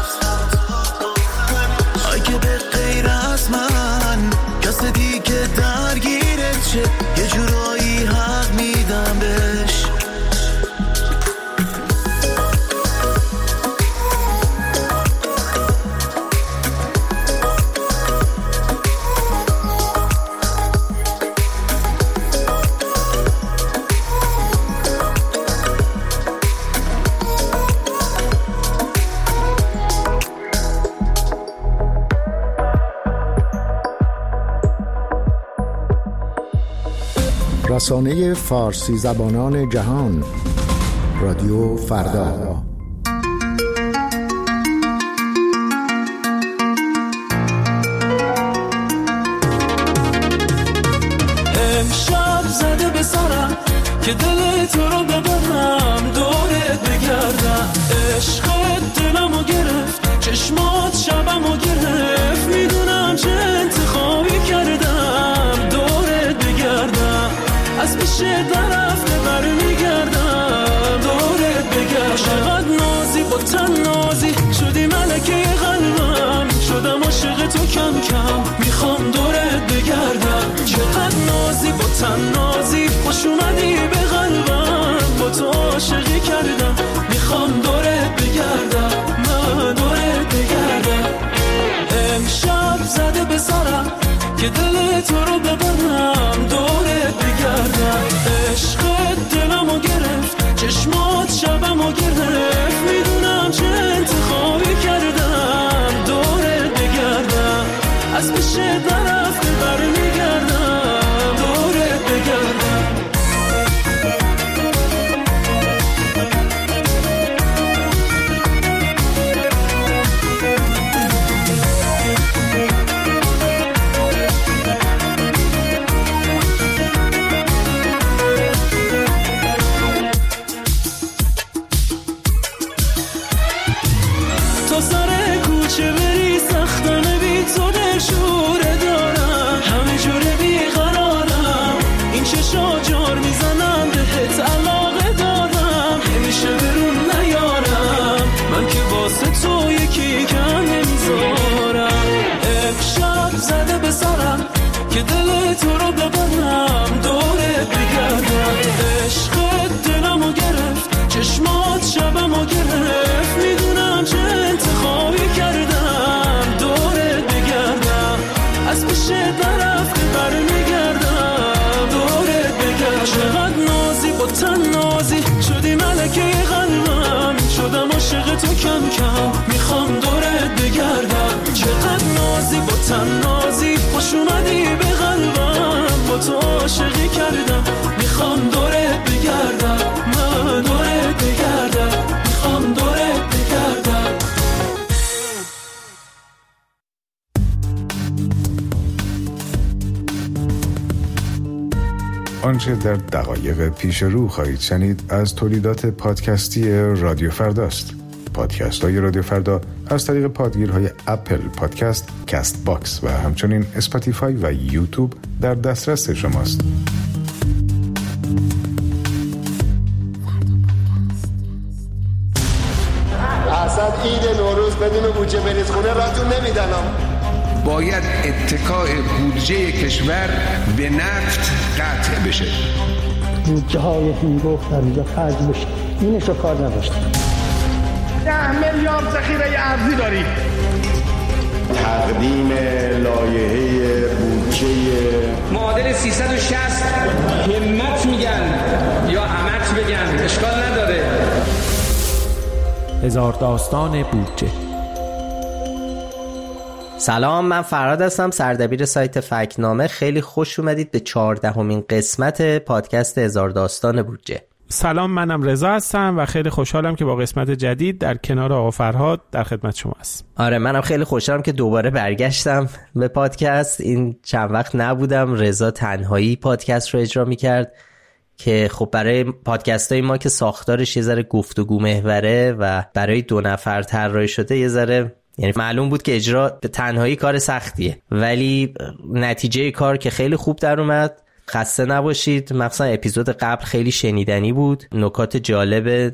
اگه به غیر از من کس دیگه درگیره چه، یه جورایی حق میدم بهش. رسانه فارسی زبانان جهان، رادیو فردا. امشب زده به سرم که دل تو رو ببرم، دورت بگردم. عشقت دلمو گرفت، چشمات شبمو گرفت. میدونم چه انتخابی کردم، دورت بگردم. از پیش درفته برمیگردم، دورت بگردم. چقدر نازی با تن نازی شدی ملکه قلبم، شدم عاشق تو کم کم، میخوام دورت بگردم. چقدر نازی با تن نازی خوش اومدی به قلبم، با تو عاشقی کردم، میخوام دورت بگردم، من دورت بگردم. امشب زده به سرم که دل تو رو ببرم، دورت بگردم. عشقت دلمو گرفت، چشمات شبمو گرفت. میدونم چه انتخابی کردم، دورت بگردم. از پیش درفته برمیگردم، دورت بگردم. نازی با تنازی خوش اومدی به قلبم، با تو عاشقی کردم میخوام دورت بگردم، من دورت بگردم، میخوام دورت بگردم. آنچه در دقایق پیش رو خواهید شنید از تولیدات پادکستی رادیو فرداست. پادکست های رادیو فردا از طریق پادگیرهای اپل پادکست، کست باکس و همچنین اسپاتیفای و یوتیوب در دسترس شماست. اصلا عید نوروز بدون بودجه بریز خونه راتون نمیدنم. باید اتکاء بودجه کشور به نفت قطع بشه. بودجه های هنگفت در اینجا خرج بشه، اینشو کار نداشتیم. 10 میلیارد ذخیره ارزی داریم. تقدیم لایحه بودجه معادل 360 همت میگن یا همت بگن اشکال نداره. هزار داستان بودجه. سلام، من فرهاد هستم، سردبیر سایت فکت‌نامه. خیلی خوش اومدید به 14مین قسمت پادکست هزار داستان بودجه. سلام، منم رضا هستم و خیلی خوشحالم که با قسمت جدید در کنار آقا فرهاد در خدمت شما هستم. آره، منم خیلی خوشحالم که دوباره برگشتم به پادکست. این چند وقت نبودم، رضا تنهایی پادکست رو اجرا میکرد که خب برای پادکست های ما که ساختارش یه ذره گفتگو محوره و برای 2 نفر طراحی شده یه ذره، یعنی معلوم بود که اجرا به تنهایی کار سختیه، ولی نتیجه کار که خیلی خوب در اومد. خسته نباشید. مثلا اپیزود قبل خیلی شنیدنی بود، نکات جالب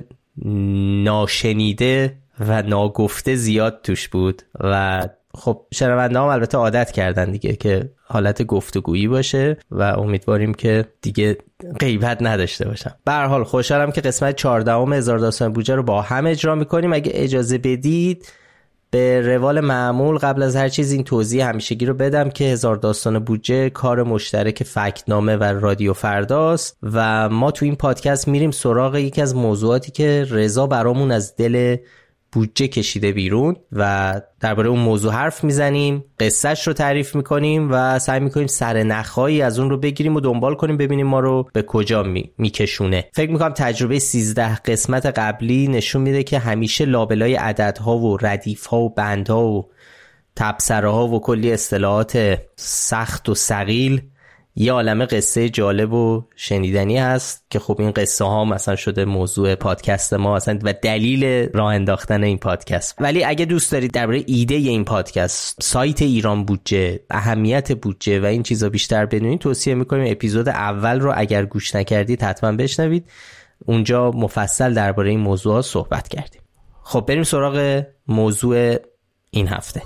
ناشنیده و ناگفته زیاد توش بود و خب شنونده هم البته عادت کردن دیگه که حالت گفتگویی باشه و امیدواریم که دیگه غیبت نداشته باشم. به هر حال خوشحالم که قسمت 14 هزار داستان بودجه رو با هم اجرا میکنیم. اگه اجازه بدید به روال معمول قبل از هر چیز این توضیح همیشگی رو بدم که هزار داستان بودجه کار مشترک فکت‌نامه و رادیو فرداست و ما تو این پادکست میریم سراغ یکی از موضوعاتی که رضا برامون از دل بودجه کشیده بیرون و درباره اون موضوع حرف میزنیم، قصهش رو تعریف میکنیم و سعی میکنیم سرنخایی از اون رو بگیریم و دنبال کنیم ببینیم ما رو به کجا میکشونه. فکر میکنم تجربه 13 قسمت قبلی نشون میده که همیشه لابلای عددها و ردیفها و بندها و تبصره‌ها و کلی اصطلاحات سخت و ثقیل یه عالمه قصه جالب و شنیدنی هست که خب این قصه ها مثلا شده موضوع پادکست ما اصلا و دلیل راه انداختن این پادکست. ولی اگه دوست دارید درباره ایده این پادکست، سایت ایران بودجه، اهمیت بودجه و این چیزا بیشتر بدونید، توصیه میکنیم اپیزود اول رو اگر گوش نکردید حتما بشنوید. اونجا مفصل درباره این موضوعات صحبت کردیم. خب بریم سراغ موضوع این هفته.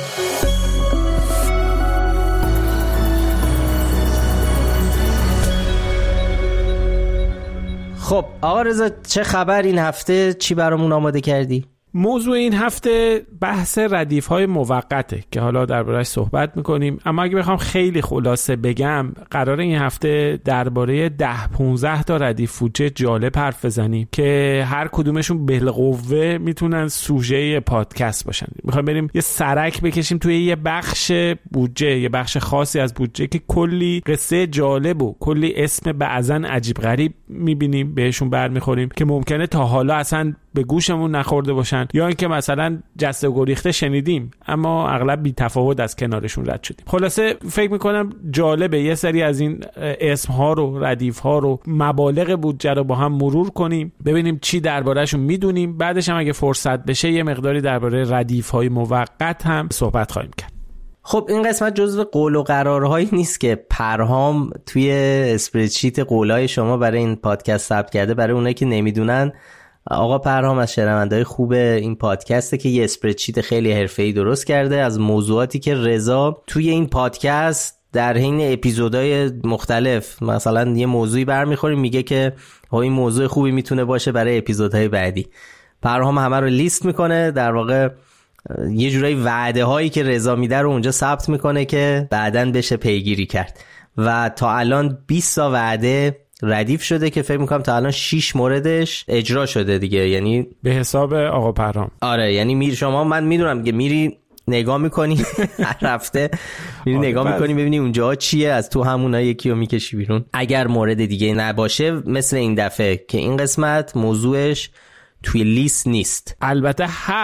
خب آقا رضا، چه خبر این هفته؟ چی برامون آماده کردی؟ موضوع این هفته بحث ردیف‌های موقته که حالا درباره‌اش صحبت می‌کنیم، اما اگه بخوام خیلی خلاصه بگم قراره این هفته درباره 10-15 تا ردیف بودجه جالب حرف بزنیم که هر کدومشون بالقوه میتونن سوژه پادکست باشن. می‌خوایم بریم یه سرک بکشیم توی یه بخش بودجه، یه بخش خاصی از بودجه که کلی قصه جالب و کلی اسم بعضن عجیب غریب می‌بینیم، بهشون برمی‌خوریم که ممکنه تا حالا اصلا به گوشمون نخورده باشن یا اینکه مثلا جسته و گریخته شنیدیم اما اغلب بی تفاوت از کنارشون رد شدیم. خلاصه فکر میکنم جالبه یه سری از این اسم‌ها رو، ردیف‌ها رو، مبالغ بودجه رو با هم مرور کنیم، ببینیم چی درباره‌شون میدونیم. بعدش هم اگه فرصت بشه یه مقداری درباره ردیف‌های موقت هم صحبت خواهیم کرد. خب این قسمت جزو قول و قرارهایی نیست که پرهام توی اسپردشیت قولای شما برای این پادکست ثبت کرده. برای اونایی که نمیدونن، آقا پرهام از شنونده‌های خوب این پادکسته که یه اسپردشیت خیلی حرفه‌ای درست کرده از موضوعاتی که رضا توی این پادکست در حین اپیزودهای مختلف مثلا یه موضوعی برمیخوریم میگه که این موضوع خوبی میتونه باشه برای اپیزودهای بعدی. پرهام همه رو لیست میکنه، در واقع یه جورایی وعده هایی که رضا میده رو اونجا ثبت میکنه که بعداً بشه پیگیری کرد و تا الان 20 تا وعده ردیف شده که فکر میکنم تا الان 6 موردش اجرا شده دیگه، یعنی به حساب آقا پرهام. آره، یعنی شما، من میدونم که میری نگاه میکنی هر هفته میری نگاه میکنی ببینی اونجا چیه، از تو همونا یکی رو میکشی بیرون. اگر مورد دیگه نباشه مثل این دفعه که این قسمت موضوعش توی لیست نیست. البته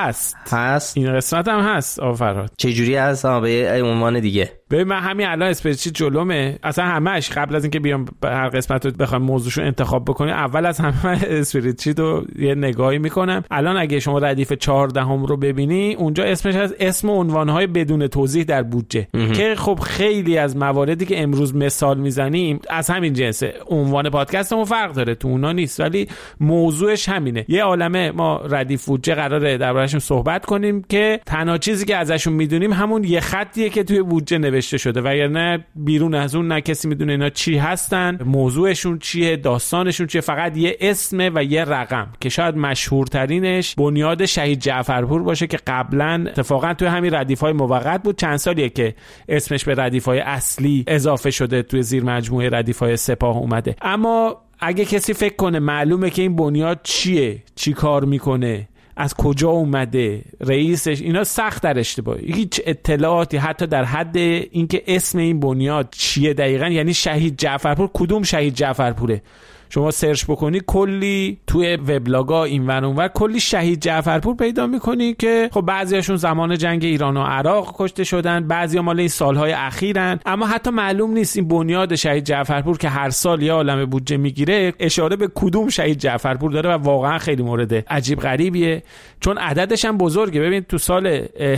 هست این قسمت هم هست. فرهاد چجوری هست؟ به عنوان دیگه ببین من همین الان اسپرچیت جلومه، اصلا همش قبل از اینکه بیام هر قسمت رو بخوام موضوعشو انتخاب بکنیم اول از همه اسپرچیت رو یه نگاهی میکنم. الان اگه شما ردیف 14 رو ببینی اونجا اسمش از اسم و عنوانهای بدون توضیح در بودجه که خب خیلی از مواردی که امروز مثال میزنیم از همین جنسه. عنوان پادکستمون فرق داره، تو اونا نیست، ولی موضوعش همینه. یه عالمه ما ردیف بودجه قراره درباره‌شون صحبت کنیم که تنها چیزی که ازشون میدونیم همون یه خطیه که توی بودجه نوشته شده و یا نه بیرون از اون نه کسی میدونه اینا چی هستن، موضوعشون چیه، داستانشون چیه. فقط یه اسم و یه رقم که شاید مشهورترینش بنیاد شهید جعفرپور باشه که قبلا اتفاقا توی همین ردیف‌های موقت بود. چند سالیه که اسمش به ردیف‌های اصلی اضافه شده، توی زیر مجموعه ردیف‌های سپاه اومده. اما اگه کسی فکر کنه معلومه که این بنیاد چیه، چی کار میکنه، از کجا اومده، رئیسش، اینا سخت در اشتباهه. هیچ اطلاعاتی حتی در حد اینکه اسم این بنیاد چیه دقیقاً، یعنی شهید جعفرپور کدوم شهید جعفرپوره، شما سرچ بکنی کلی توی وبلاگا اینور اونور کلی شهید جعفرپور پیدا میکنی که خب بعضیاشون زمان جنگ ایران و عراق کشته شدن، بعضیا مال این سالهای اخیرن، اما حتی معلوم نیست این بنیاد شهید جعفرپور که هر سال یه عالمه بودجه میگیره اشاره به کدوم شهید جعفرپور داره و واقعا خیلی مورد عجیب غریبیه چون عددش هم بزرگه. ببین تو سال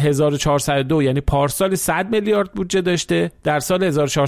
1402 یعنی پارسال 100 میلیارد بودجه داشته، در سال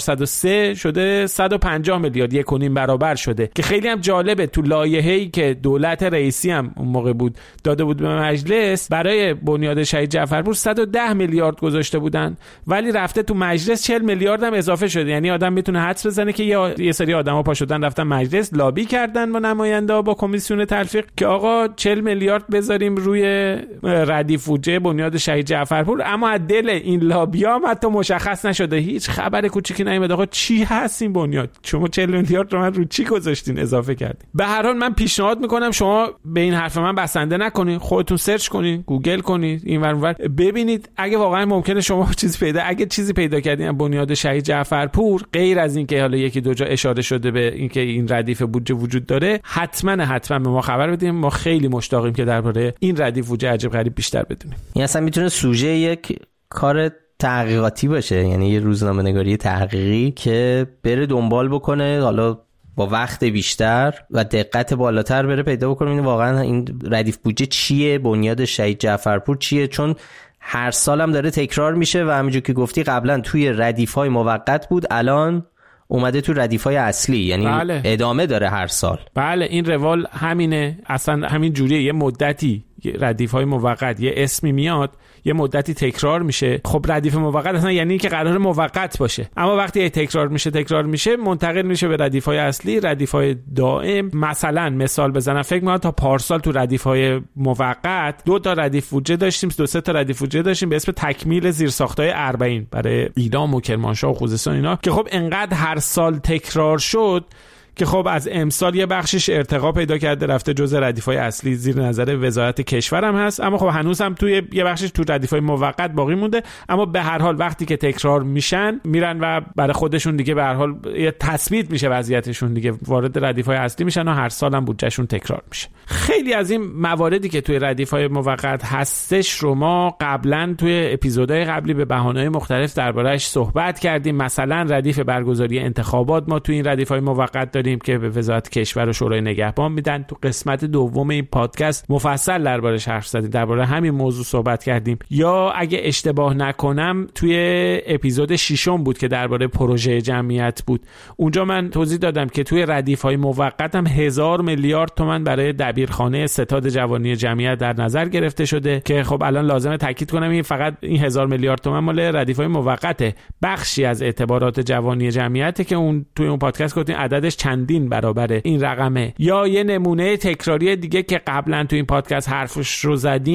1403 شده 150 میلیارد، 1.5 برابر شده که خیلی هم جالبه. تو لایحه‌ای که دولت رئیسی هم اون موقع بود داده بود به مجلس برای بنیاد شهید جعفرپور 110 میلیارد گذاشته بودن، ولی رفته تو مجلس 40 میلیارد هم اضافه شده. یعنی آدم میتونه حدس بزنه که یه سری آدما پا شدن رفتن مجلس لابی کردن با نماینده‌ها با کمیسیون تلفیق که آقا 40 میلیارد بذاریم روی ردیف بودجه بنیاد شهید جعفرپور، اما از دل این لابی‌ها هم حتی مشخص نشده، هیچ خبر کوچیکی نیومده آقا چی هست این بنیاد، شما 40 میلیارد رو من رو چی گذاشتین اضافه کردین. به هر حال من پیشنهاد میکنم شما به این حرف من بسنده نکنید، خودتون سرچ کنید، گوگل کنید، اینور اونور ببینید اگه واقعا ممکنه شما چیزی پیدا کردین بنیاد شهید جعفرپور غیر از اینکه حالا یکی دو جا اشاره شده به اینکه این ردیف بودجه وجود داره، حتما به ما خبر بدین. ما خیلی مشتاقیم که درباره این ردیف بودجه عجیب غریب بیشتر بدونیم. این اصلا میتونه سوژه یک کار تحقیقاتی باشه، یعنی یه روزنامه‌نگاری تحقیقی که بره دنبال بکنه، حالا با وقت بیشتر و دقت بالاتر بره پیدا بکنه این واقعا این ردیف بودجه چیه، بنیاد شهید جعفرپور چیه، چون هر سال هم داره تکرار میشه و همونجور که گفتی قبلا توی ردیف‌های موقت بود، الان اومده تو ردیف‌های اصلی، یعنی بله. ادامه داره هر سال. بله این روال همینه، اصلا همین جوریه. یه مدتی ردیف‌های موقت یه اسمی میاد، یه مدتی تکرار میشه. خب ردیف موقت اصلا یعنی که قرار موقت باشه، اما وقتی تکرار میشه منتقل میشه به ردیف‌های اصلی، ردیف‌های دائم. مثال بزنم، فکر می‌کنم تا پارسال تو ردیف‌های موقت 2 تا ردیف بودجه داشتیم، 2-3 تا ردیف بودجه داشتیم به اسم تکمیل زیرساخت‌های 40 برای ایلام و کرمانشاه و خوزستان اینا که خب انقدر هر سال تکرار شد که خب از امسال یه بخشش ارتقا پیدا کرده رفته جزء ردیف‌های اصلی زیر نظر وزارت کشور هم هست، اما خب هنوز هم توی یه بخشش تو ردیف‌های موقت باقی مونده. اما به هر حال وقتی که تکرار میشن میرن و برای خودشون دیگه به هر حال یه تثبیت میشه وضعیتشون دیگه، وارد ردیف‌های اصلی میشن و هر سال هم بودجهشون تکرار میشه. خیلی از این مواردی که توی ردیف‌های موقت هستش رو ما قبلا توی اپیزودهای قبلی به بهانه‌های مختلف درباره‌اش صحبت کردیم. مثلا ردیف برگزاری انتخابات ما توی این ردیف‌های موقت داریم که به وزارت کشور و شورای نگهبان میدن. تو قسمت دوم این پادکست مفصل دربارش حرف زدیم، درباره همین موضوع صحبت کردیم. یا اگه اشتباه نکنم توی اپیزود 6 بود که درباره پروژه جمعیت بود، اونجا من توضیح دادم که توی ردیف‌های موقت هم 1000 میلیارد تومان برای دبیرخانه ستاد جوانی جمعیت در نظر گرفته شده که خب الان لازمه تاکید کنم این فقط این 1000 میلیارد تومان مال ردیف‌های موقته، بخشی از اعتبارات جوانی جمعیت که اون توی اون پادکست گفتیم عددش چندین برابر این رقمه. یا یه نمونه تکراری دیگه که قبلا تو این پادکست حرفش رو زدیم،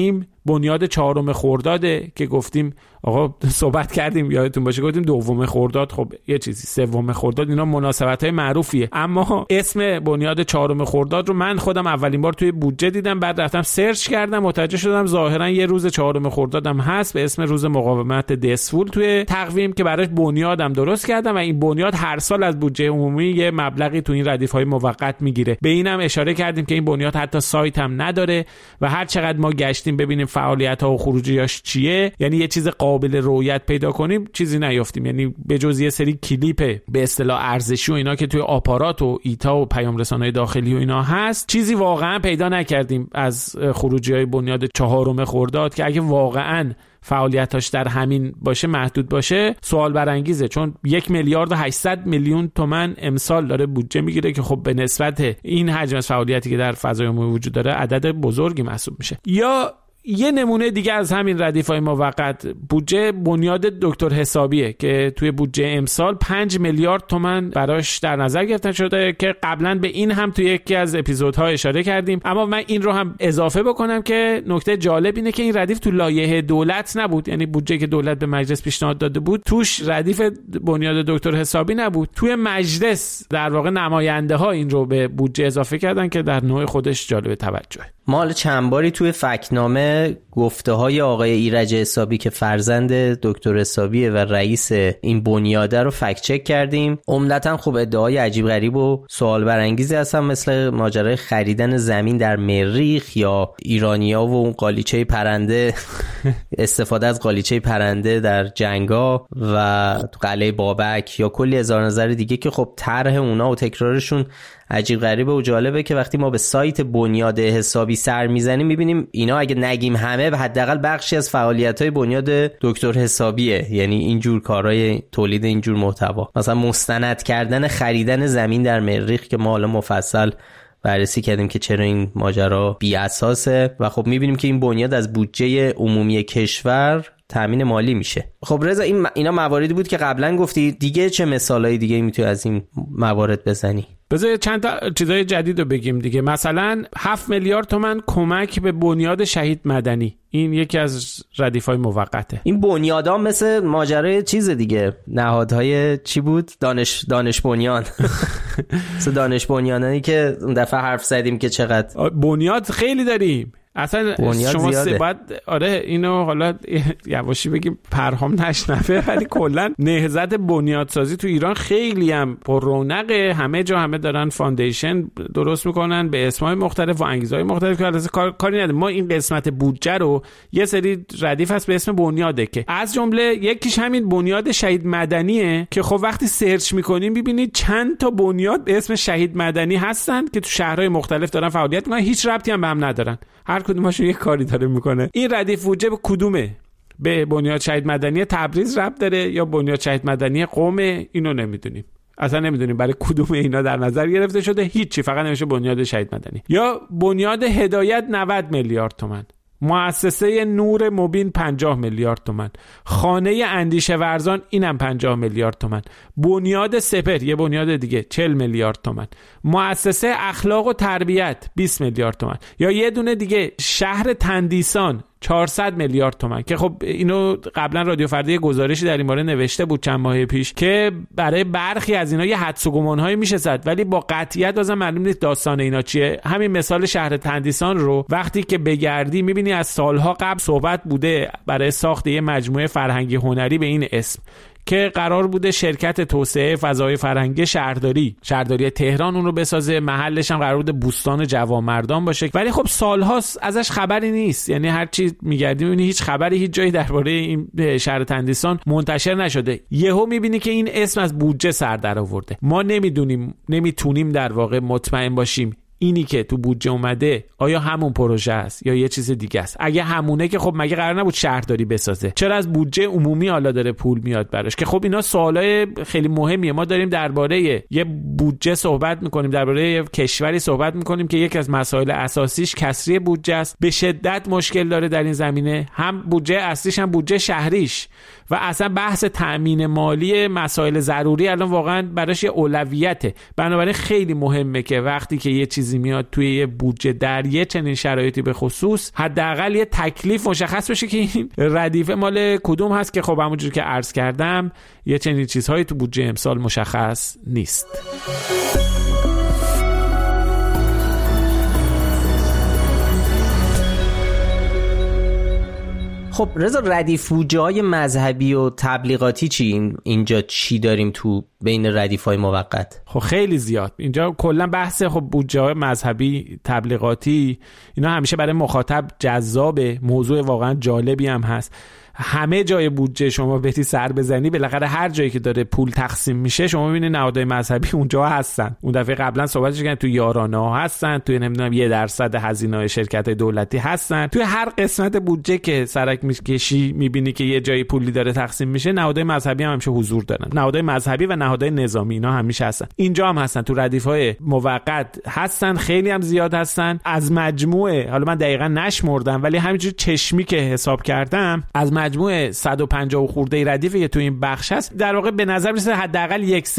بنیاد 4 خرداده که گفتیم آقا صحبت کردیم یادتون باشه گفتیم 2 خرداد خب یه چیزی، 3 خرداد اینا مناسبت‌های معروفیه، اما اسم بنیاد 4 خرداد رو من خودم اولین بار توی بودجه دیدم، بعد رفتم سرچ کردم متوجه شدم ظاهرا یه روز 4 خرداد هم هست به اسم روز مقاومت دسفول توی تقویم که براش بنیادم درست کردم و این بنیاد هر سال از بودجه عمومی یه مبلغی تو این ردیف‌های موقت میگیره. به اینم اشاره کردیم که این بنیاد حتی سایت هم نداره و هر چقدر ما گشتیم ببینیم فعالیت‌ها و خروجیاش چیه، یعنی یه چیز قابل رؤیت پیدا کنیم چیزی نیافتیم، یعنی به جز یه سری کلیپ به اصطلاح ارزشی و اینا که توی آپارات و ایتا و پیام رسانه‌های داخلی و اینا هست چیزی واقعا پیدا نکردیم از خروجی‌های بنیاد 4 خرداد که اگه واقعا فعالیتاش در همین باشه محدود باشه سوال برانگیزه، چون 1,800,000,000 تومان امسال داره بودجه میگیره که خب به نسبت این حجم از فعالیتی که در فضای عمومی وجود داره عدد بزرگی محسوب میشه. یا یه نمونه دیگه از همین ردیف‌های موقت بودجه بنیاد دکتر حسابیه که توی بودجه امسال 5 میلیارد تومان براش در نظر گرفته شده که قبلا به این هم توی یکی از اپیزودها اشاره کردیم، اما من این رو هم اضافه بکنم که نکته جالب اینه که این ردیف تو لایحه دولت نبود، یعنی بودجه که دولت به مجلس پیشنهاد داده بود توش ردیف بنیاد دکتر حسابی نبود، توی مجلس در واقع نماینده ها این رو به بودجه اضافه کردن که در نوع خودش جالب توجهه. ما حالا چند باری توی فکت‌نامه گفته های آقای ایرج حسابی که فرزند دکتر حسابیه و رئیس این بنیاده رو فکت چک کردیم. عمدتاً خب ادعای عجیب غریب و سوال برانگیزی هستن، مثل ماجرای خریدن زمین در مریخ یا ایرانیا و اون قالیچه پرنده استفاده از قالیچه پرنده در جنگا و قلعه بابک یا کلی هزار نظر دیگه که خب طرح اونا و تکرارشون عجیب غریبه و جالبه که وقتی ما به سایت بنیاد حسابی سر میزنیم میبینیم اینا اگه نگیم همه به حداقل بخشی از فعالیت‌های بنیاد دکتر حسابیه، یعنی اینجور کارهای تولید اینجور محتوا، مثلا مستند کردن خریدن زمین در مریخ که ما حالا مفصل بررسی کردیم که چرا این ماجرا بی اساسه و خب میبینیم که این بنیاد از بودجه عمومی کشور تامین مالی میشه. خب رضا اینا مواردی بود که قبلا گفتی، دیگه چه مثالای دیگه میتونی از این موارد بزنی؟ بذار چند تا چیزای جدید رو بگیم دیگه. مثلا 7 میلیارد تومان کمک به بنیاد شهید مدنی، این یکی از ردیف‌های موقته. این بنیادها مثل ماجرای چیز دیگه، نهادهای چی بود؟ دانش بنیان. مثل دانش بنیانایی که اون دفعه حرف زدیم که چقدر بنیاد خیلی داریم. اصلا شما باید آره اینو حالا یواشی بگیم پرهام نشنفه، ولی کلا نهضت بنیادسازی تو ایران خیلی هم پر رونقه، همه جا همه دارن فاندیشن درست میکنن به اسمای مختلف و انگیزهای مختلف که البته کاری نداره. ما این قسمت بودجه رو یه سری ردیف هست به اسم بنیاده که از جمله یکیش همین بنیاد شهید مدنیه که خب وقتی سرچ میکنین ببینید چند تا بنیاد به اسم شهید مدنی هستن که تو شهرهای مختلف دارن فعالیت میکنن، هیچ ربطی هم به هم ندارن، هر کدومشون یه کاری داره میکنه. این ردیف بودجه به کدومه؟ به بنیاد شهید مدنی تبریز ربط داره یا بنیاد شهید مدنی قم؟ اینو نمیدونیم، اصلا نمیدونیم برای کدوم اینا در نظر گرفته شده، هیچی، فقط نمیشه بنیاد شهید مدنی. یا بنیاد هدایت 90 میلیارد تومان، مؤسسه نور مبین 50 میلیارد تومان، خانه اندیشه ورزان اینم 50 میلیارد تومان، بنیاد سپر یه بنیاد دیگه 40 میلیارد تومان، مؤسسه اخلاق و تربیت 20 میلیارد تومان، یا یه دونه دیگه شهر تندیسان 400 میلیارد تومان که خب اینو قبلا رادیو فردا یه گزارشی در این باره نوشته بود چند ماه پیش که برای برخی از اینا یه حدس و گمان‌هایی میشه زد، ولی با قطعیت بازم معلوم نیست داستان اینا چیه. همین مثال شهر تندیسان رو وقتی که بگردی میبینی از سالها قبل صحبت بوده برای ساخت یه مجموعه فرهنگی هنری به این اسم که قرار بوده شرکت توسعه فضای فرهنگی شهرداری تهران اون رو بسازه، محلش هم قرار بوده بوستان جوانمردان باشه، ولی خب سالهاست ازش خبری نیست، یعنی هر چی میگردی میبینی هیچ خبری هیچ جایی درباره این شهر تندیسان منتشر نشده. یهو میبینی که این اسم از بودجه سر در آورده. ما نمیتونیم در واقع مطمئن باشیم اینی که تو بودجه اومده آیا همون پروژه است یا یه چیز دیگه است. اگه همونه که خب مگه قرار نبود شهرداری بسازه؟ چرا از بودجه عمومی حالا داره پول میاد براش؟ که خب اینا سوالای خیلی مهمیه. ما داریم درباره یه بودجه صحبت میکنیم، درباره یه کشوری صحبت میکنیم که یکی از مسائل اساسیش کسری بودجه است، به شدت مشکل داره در این زمینه، هم بودجه اصلیش هم بودجه شهریش. و اصلا بحث تأمین مالی مسائل ضروری الان واقعا براش یه اولویته. بنابراین خیلی مهمه که وقتی که یه چیزی میاد توی یه بودجه در یه چنین شرایطی به خصوص حداقل یه تکلیف مشخص بشه که این ردیفه مال کدوم هست، که خب همونجوری که عرض کردم یه چنین چیزهایی تو بودجه امسال مشخص نیست. خب رضا، ردیف بودجه‌های مذهبی و تبلیغاتی چی؟ اینجا چی داریم تو بین ردیف‌های موقت؟ خب خیلی زیاد. اینجا کلا بحث خب بودجه‌های مذهبی، تبلیغاتی، اینا همیشه برای مخاطب جذابه، موضوع واقعا جالبی هم هست. همه جای بودجه شما بهتی سر بزنی، بالاخره هر جایی که داره پول تقسیم میشه شما میبینی نهادهای مذهبی اونجا هستن. اون دفعه قبلا صحبتش کردن تو یارانه ها هستن، توی نمیدونم 1% هزینه‌های شرکت دولتی هستن. توی هر قسمت بودجه که سرک میکشی میبینی که یه جایی پولی داره تقسیم میشه، نهادهای مذهبی هم همیشه حضور دارن. نهادهای مذهبی و نهادهای نظامی اینا همیشه هستن. اینجا هم هستن، تو ردیف‌های موقت هستن، خیلی هم زیاد هستن. از مجموعه، حالا من دقیقاً نشمردم ولی همینجوری چشمی که حساب کردم، از مجموعه 150 خورده ردیفی که تو این بخش هست، در واقع به نظر میاد حداقل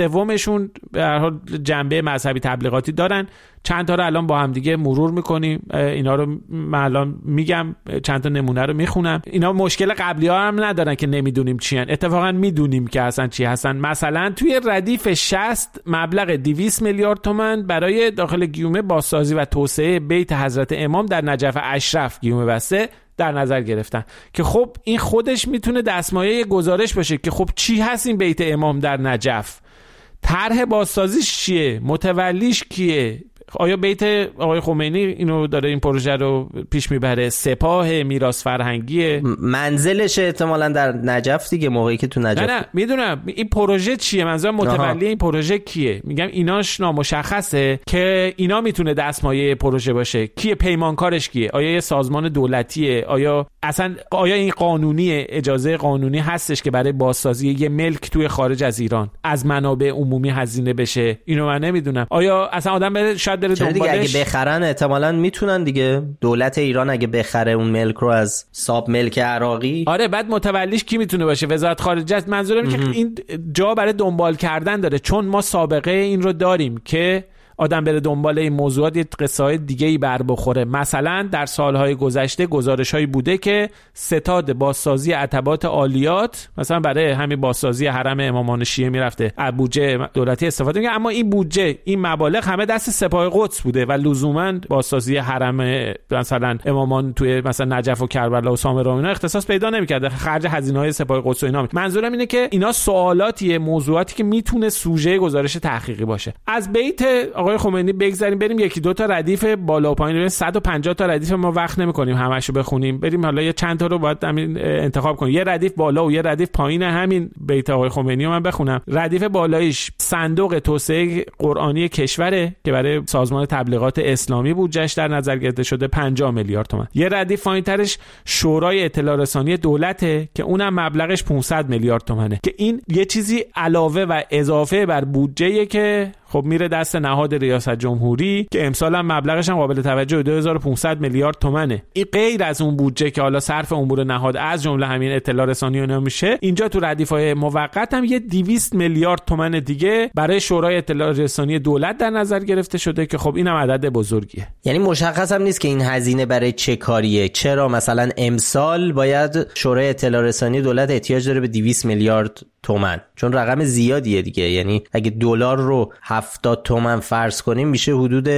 1/3 به هر حال جنبه مذهبی تبلیغاتی دارن. چند تا رو الان با هم دیگه مرور میکنیم، اینا رو من الان میگم، چند تا نمونه رو میخونم. اینا مشکل قبلی ها هم ندارن که نمیدونیم چی هن، اتفاقا میدونیم که اصلا چی هستن. مثلا توی ردیف 60 مبلغ 200 میلیارد تومان برای داخل گیومه بازسازی و توسعه بیت حضرت امام در نجف اشرف گیومه بسته در نظر گرفتن، که خب این خودش میتونه دستمایه گزارش باشه که خب چی هست این بیت امام در نجف، طرح بازسازیش چیه، متولیش کیه، آیا بیت آقای خمینی اینو داره این پروژه رو پیش میبره، سپاه میراث فرهنگیه، منزلش احتمالاً در نجف دیگه، موقعی که تو نجف. نه میدونم این پروژه چیه، منظورم متولی این پروژه کیه. میگم ایناش نامشخصه که اینا میتونه دستمایه پروژه باشه. کیه پیمانکارش کیه، آیا یه سازمان دولتیه، آیا این قانونیه، اجازه قانونی هستش که برای بازسازی یه ملک توی خارج از ایران از منابع عمومی هزینه بشه. اینو من نمیدونم. آیا اصلا آدم بره شاید بره دنبالش، اگه بخرن احتمالاً میتونن دیگه، دولت ایران اگه بخره اون ملک رو از ساب ملک عراقی. آره بعد متولیش کی میتونه باشه؟ وزارت خارجه است. منظورم اینه که این جا برای دنبال کردن داره، چون ما سابقه این رو داریم که آدم بره دنبال این موضوعات یه قصه‌های دیگه‌ای بر بخوره. مثلا در سالهای گذشته گزارش‌هایی بوده که ستاد بازسازی عتبات عالیات مثلا برای همین بازسازی حرم امامان شیعه میرفته بودجه دولتی استفاده می‌کنه، اما این بودجه، این مبالغ همه دست سپاه قدس بوده و لزوماً بازسازی حرم مثلا امامان توی مثلا نجف و کربلا و سامرا اینا اختصاص پیدا نمی‌کرده، خرج هزینه‌های سپاه قدس و اینا. منظورم اینه که اینا سوالاتیه، موضوعاتی که میتونه سوژه گزارش تحقیقی باشه. از بیت آقای خمینی بگذاریم بریم یکی دو تا ردیف بالا و پایین رو، 150 تا ردیف ما وقت نمی‌کنیم همه‌شو بخونیم، بریم حالا یه چند تا رو باید همین انتخاب کنیم. یه ردیف بالا و یه ردیف پایین همین بیت آقای خمینی رو من بخونم. ردیف بالاییش صندوق توسعه قرآنی کشوره که برای سازمان تبلیغات اسلامی بودجهش در نظر گرفته شده 50 میلیارد تومان. یه ردیف پایین‌ترش شورای اطلاع رسانی دولته که اونم مبلغش 500 میلیارد تومانه، که این یه چیزی علاوه و اضافه بر بودجه‌ای که خب میره دست نهاد ریاست جمهوری که امسال هم مبلغش هم قابل توجه 2500 میلیارد تومنه. این غیر از اون بودجه که حالا صرف امور نهاد از جمله همین اطلاع رسانی و نمیشه. اینجا تو ردیف‌های موقت هم یه 200 میلیارد تومان دیگه برای شورای اطلاع رسانی دولت در نظر گرفته شده که خب اینم عدد بزرگیه. یعنی مشخص هم نیست که این هزینه برای چه کاریه. چرا مثلا امسال باید شورای اطلاع رسانی دولت احتیاج داره به 200 میلیارد تومان؟ چون رقم زیادیه دیگه. یعنی اگه دلار رو 70 تومن فرض کنیم میشه حدود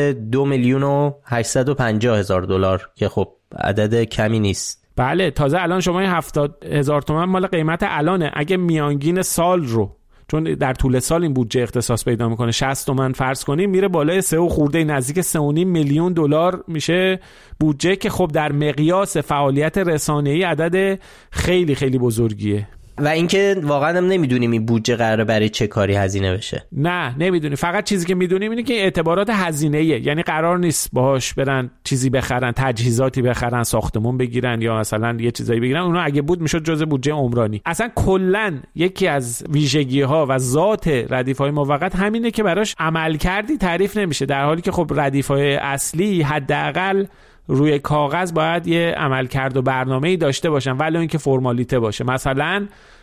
2,850,000 دلار که خب عدد کمی نیست. بله تازه الان شما 70,000 تومن مال قیمت الانه. اگه میانگین سال رو، چون در طول سال این بودجه اختصاص پیدا میکنه، 60 تومن فرض کنیم میره بالای 3 خورده، نزدیک 3.5 میلیون دلار میشه بودجه که خب در مقیاس فعالیت رسانه‌ای عدد خیلی خیلی بزرگیه. و اینکه واقعا هم نمیدونیم این بودجه قراره برای چه کاری هزینه بشه. نه نمیدونیم، فقط چیزی که میدونیم اینه که اعتبارات هزینه‌ایه، یعنی قرار نیست باهاش برن چیزی بخرن، تجهیزاتی بخرن، ساختمون بگیرن یا مثلا یه چیزایی بگیرن. اونا اگه بود میشد جزء بودجه عمرانی. اصلا کلا یکی از ویژگی‌ها و ذات ردیف‌های موقت همینه که براش عملکردی تعریف نمیشه، در حالی که خب ردیف‌های اصلی حداقل روی کاغذ باید یه عملکرد و برنامه‌ای داشته باشن، ولی اینکه فرمالیته باشه. مثلا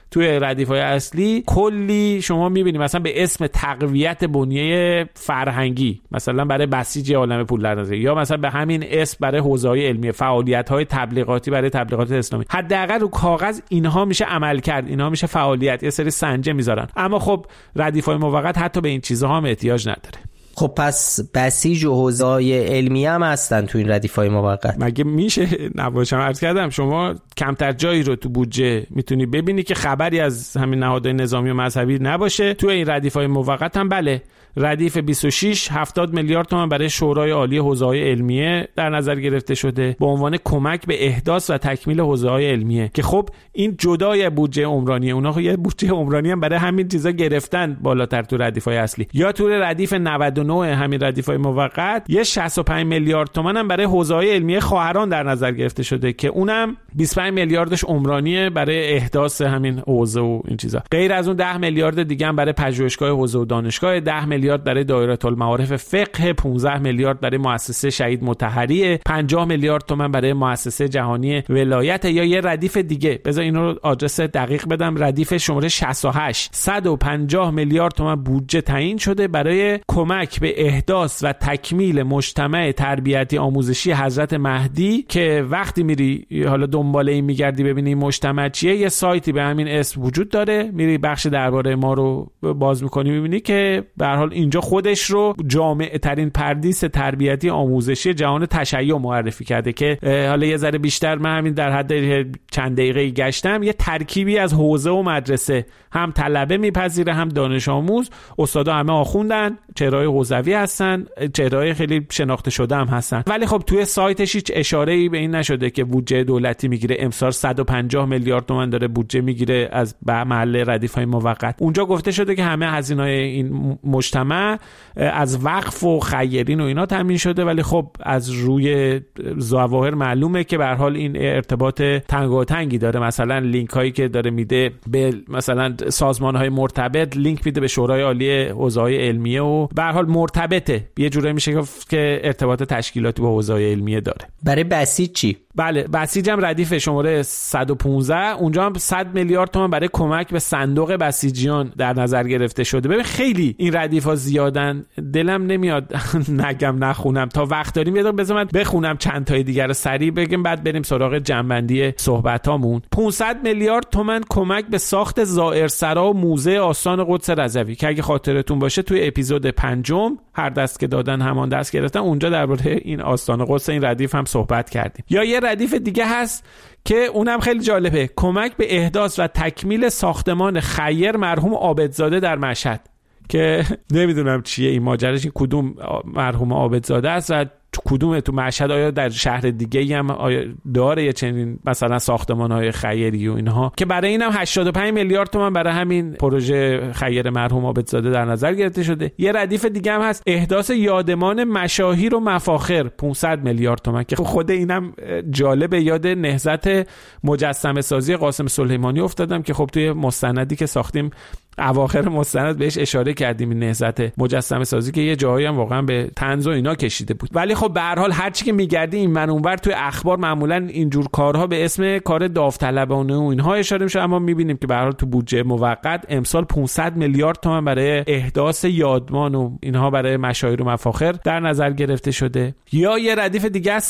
توی ردیف‌های اصلی کلی شما می‌بینید مثلا به اسم تقویت بنیه فرهنگی، مثلا برای بسیج عالم پول درنظر، یا مثلا به همین اسم برای حوزه‌های علمی، فعالیت‌های تبلیغاتی برای تبلیغات اسلامی. حداقل رو کاغذ اینها میشه عمل کرد، اینها میشه فعالیت، یه سری سنجه میذارن. اما خب ردیف‌های موقت حتی به این چیزها هم احتیاج نداره. خب پس بسیج و حوزه‌های علمی هم هستن تو این ردیف‌های موقت. مگه میشه نباشم؟ عرض کردم شما کمتر جایی رو تو بودجه میتونی ببینی که خبری از همین نهادهای نظامی و مذهبی نباشه. تو این ردیف‌های موقت هم بله، ردیف 26 70 میلیارد تومان برای شورای عالی حوزه‌های علمیه در نظر گرفته شده به عنوان کمک به احداث و تکمیل حوزه‌های علمیه، که خب این جدای بودجه عمرانیه. اونها یه بودجه عمرانی هم برای همین چیزا گرفتن بالاتر تو ردیف‌های اصلی. یا تو ردیف 99 همین ردیف‌های موقت یه 65 میلیارد تومان هم برای حوزه‌های علمیه خواهران در نظر گرفته شده که اونم 25 میلیاردش عمرانیه برای احداث همین حوزه و این چیزا. غیر از اون 10 میلیارد دیگه هم برای پژوهشگاه حوزه و دانشگاه، 10 میلیارد برای دایره المعارف فقه، 15 میلیارد برای مؤسسه شهید مطهری، 50 میلیارد تومان برای مؤسسه جهانی ولایت. یا یه ردیف دیگه، بذار اینو آدرس دقیق بدم، ردیف شماره 68 150 میلیارد تومان بودجه تعیین شده برای کمک به احداث و تکمیل مجتمع تربیتی آموزشی حضرت مهدی، که وقتی میری حالا دنبال این میگردی ببینی مجتمع چیه، یه سایتی به همین اسم وجود داره، میری بخش درباره ما رو باز میکنی میبینی که به هر حال اینجا خودش رو جامع ترین پردیس تربیتی آموزشی جهان تشیع معرفی کرده، که حالا یه ذره بیشتر من همین در حد چند دقیقه گشتم، یه ترکیبی از حوزه و مدرسه، هم طلبه میپذیره هم دانش آموز، استادا همه آخوندن، چهره‌های حوزوی هستن، چهره‌های خیلی شناخته شده هم هستن. ولی خب توی سایتش هیچ اشاره‌ای به این نشده که بودجه دولتی میگیره. امسال 150 میلیارد تومان داره بودجه میگیره از محل ردیف‌های موقت. اونجا گفته شده که همه هزینه‌های این مجتمع از وقف و خیرین و اینا تامین شده، ولی خب از روی ظواهر معلومه که به هر حال این ارتباط تنگاتنگی داره. مثلا لینک هایی که داره میده به مثلا سازمان های مرتبط، لینک میده به شورای عالی حوزه‌های علمیه و به هر حال مرتبطه، یه جوری میشه گفت که ارتباط تشکیلاتی با حوزه‌های علمیه داره. برای بسیج چی؟ بله، بسیج هم ردیف شماره 115 اونجا هم 100 میلیارد تومان برای کمک به صندوق بسیجیان در نظر گرفته شده. ببین خیلی این ردیف ها زیادن، دلم نمیاد نگم نخونم، تا وقت داریم یه دقیقه بذار من بخونم چند تای دیگر رو سریع بگم بعد بریم سراغ جنبندی صحبتامون. 500 میلیارد تومان کمک به ساخت زائرسرا و موزه آستان قدس رضوی که اگه خاطرتون باشه توی اپیزود 5 هر دست که دادن همان دست گرفتن، اونجا درباره این آستان قدس این ردیف هم صحبت کردیم. یا یه ردیف دیگه هست که اونم خیلی جالبه، کمک به احداث و تکمیل ساختمان خیر مرحوم عابدزاده در مشهد، که نمیدونم چیه این ماجراش، این کدوم مرحوم عابدزاده است و کدوم تو مشهد، آیا در شهر دیگه هم داره یه چنین مثلا ساختمان‌های خیری و اینها، که برای اینم 85 میلیارد تومان برای همین پروژه خیر مرحوم عابدزاده در نظر گرفته شده. یه ردیف دیگه هم هست، احداث یادمان مشاهیر و مفاخر، 500 میلیارد تومان، که خود اینم جالبه، یاد نهضت مجسمه سازی قاسم سلیمانی افتادم که خب توی مستندی که ساختیم اواخر مستند بهش اشاره کردیم، این نهضت مجسمه سازی که یه جایی هم واقعا به طنز و اینا کشیده بود. ولی خب به هر حال هر چی که میگردی این من اونور توی اخبار معمولا اینجور کارها به اسم کار داوطلبانه و اینها اشاره میشه، اما میبینیم که به هر حال تو بودجه موقت امسال 500 میلیارد تومان برای احداث یادمان و اینها برای مشاهیر و مفاخر در نظر گرفته شده. یا یه ردیف دیگه از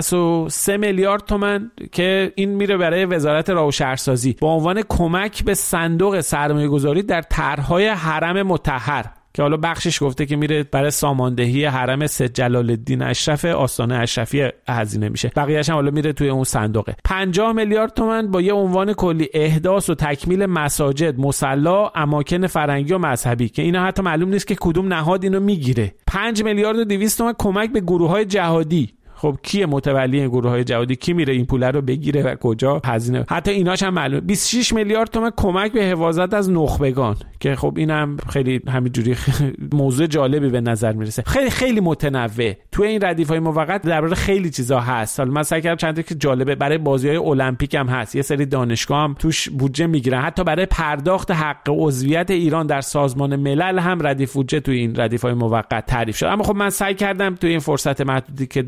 163 میلیارد تومان که این میره برای وزارت راه و شهرسازی به عنوان کمک به صندوق سرمایه‌گذاری در طرح‌های حرم مطهر، که حالا بخشش گفته که میره برای ساماندهی حرم سید جلال الدین اشرف آستانه اشرفی هزینه میشه، بقیه‌اش هم حالا میره توی اون صندوقه. 50 میلیارد تومان با یه عنوان کلی احداث و تکمیل مساجد، مصلا، اماکن فرهنگی و مذهبی، که اینا حتی معلوم نیست که کدوم نهاد اینو میگیره. 5 میلیارد و 200 تومان کمک به گروه‌های جهادی. خب کیه متولی گروه‌های جهادی، کی میره این پول رو بگیره و کجا هزینه، حتی ایناش هم معلومه. 26 میلیارد تومان کمک به حفاظت از نخبگان، که خب اینم خیلی همینجوری موضوع جالبی به نظر میرسه. خیلی خیلی متنوع تو این ردیف‌های موقت درباره خیلی چیزا هست. حالا من سعی کردم چند تا که جالبه، برای بازی‌های المپیک هم هست، یه سری دانشگاه هم توش بودجه میگیرن، حتی برای پرداخت حق عضویت ایران در سازمان ملل هم ردیف بودجه تو این ردیف‌های موقت تعریف شد. اما خب من سعی کردم تو این فرصت محدودی که داشتیم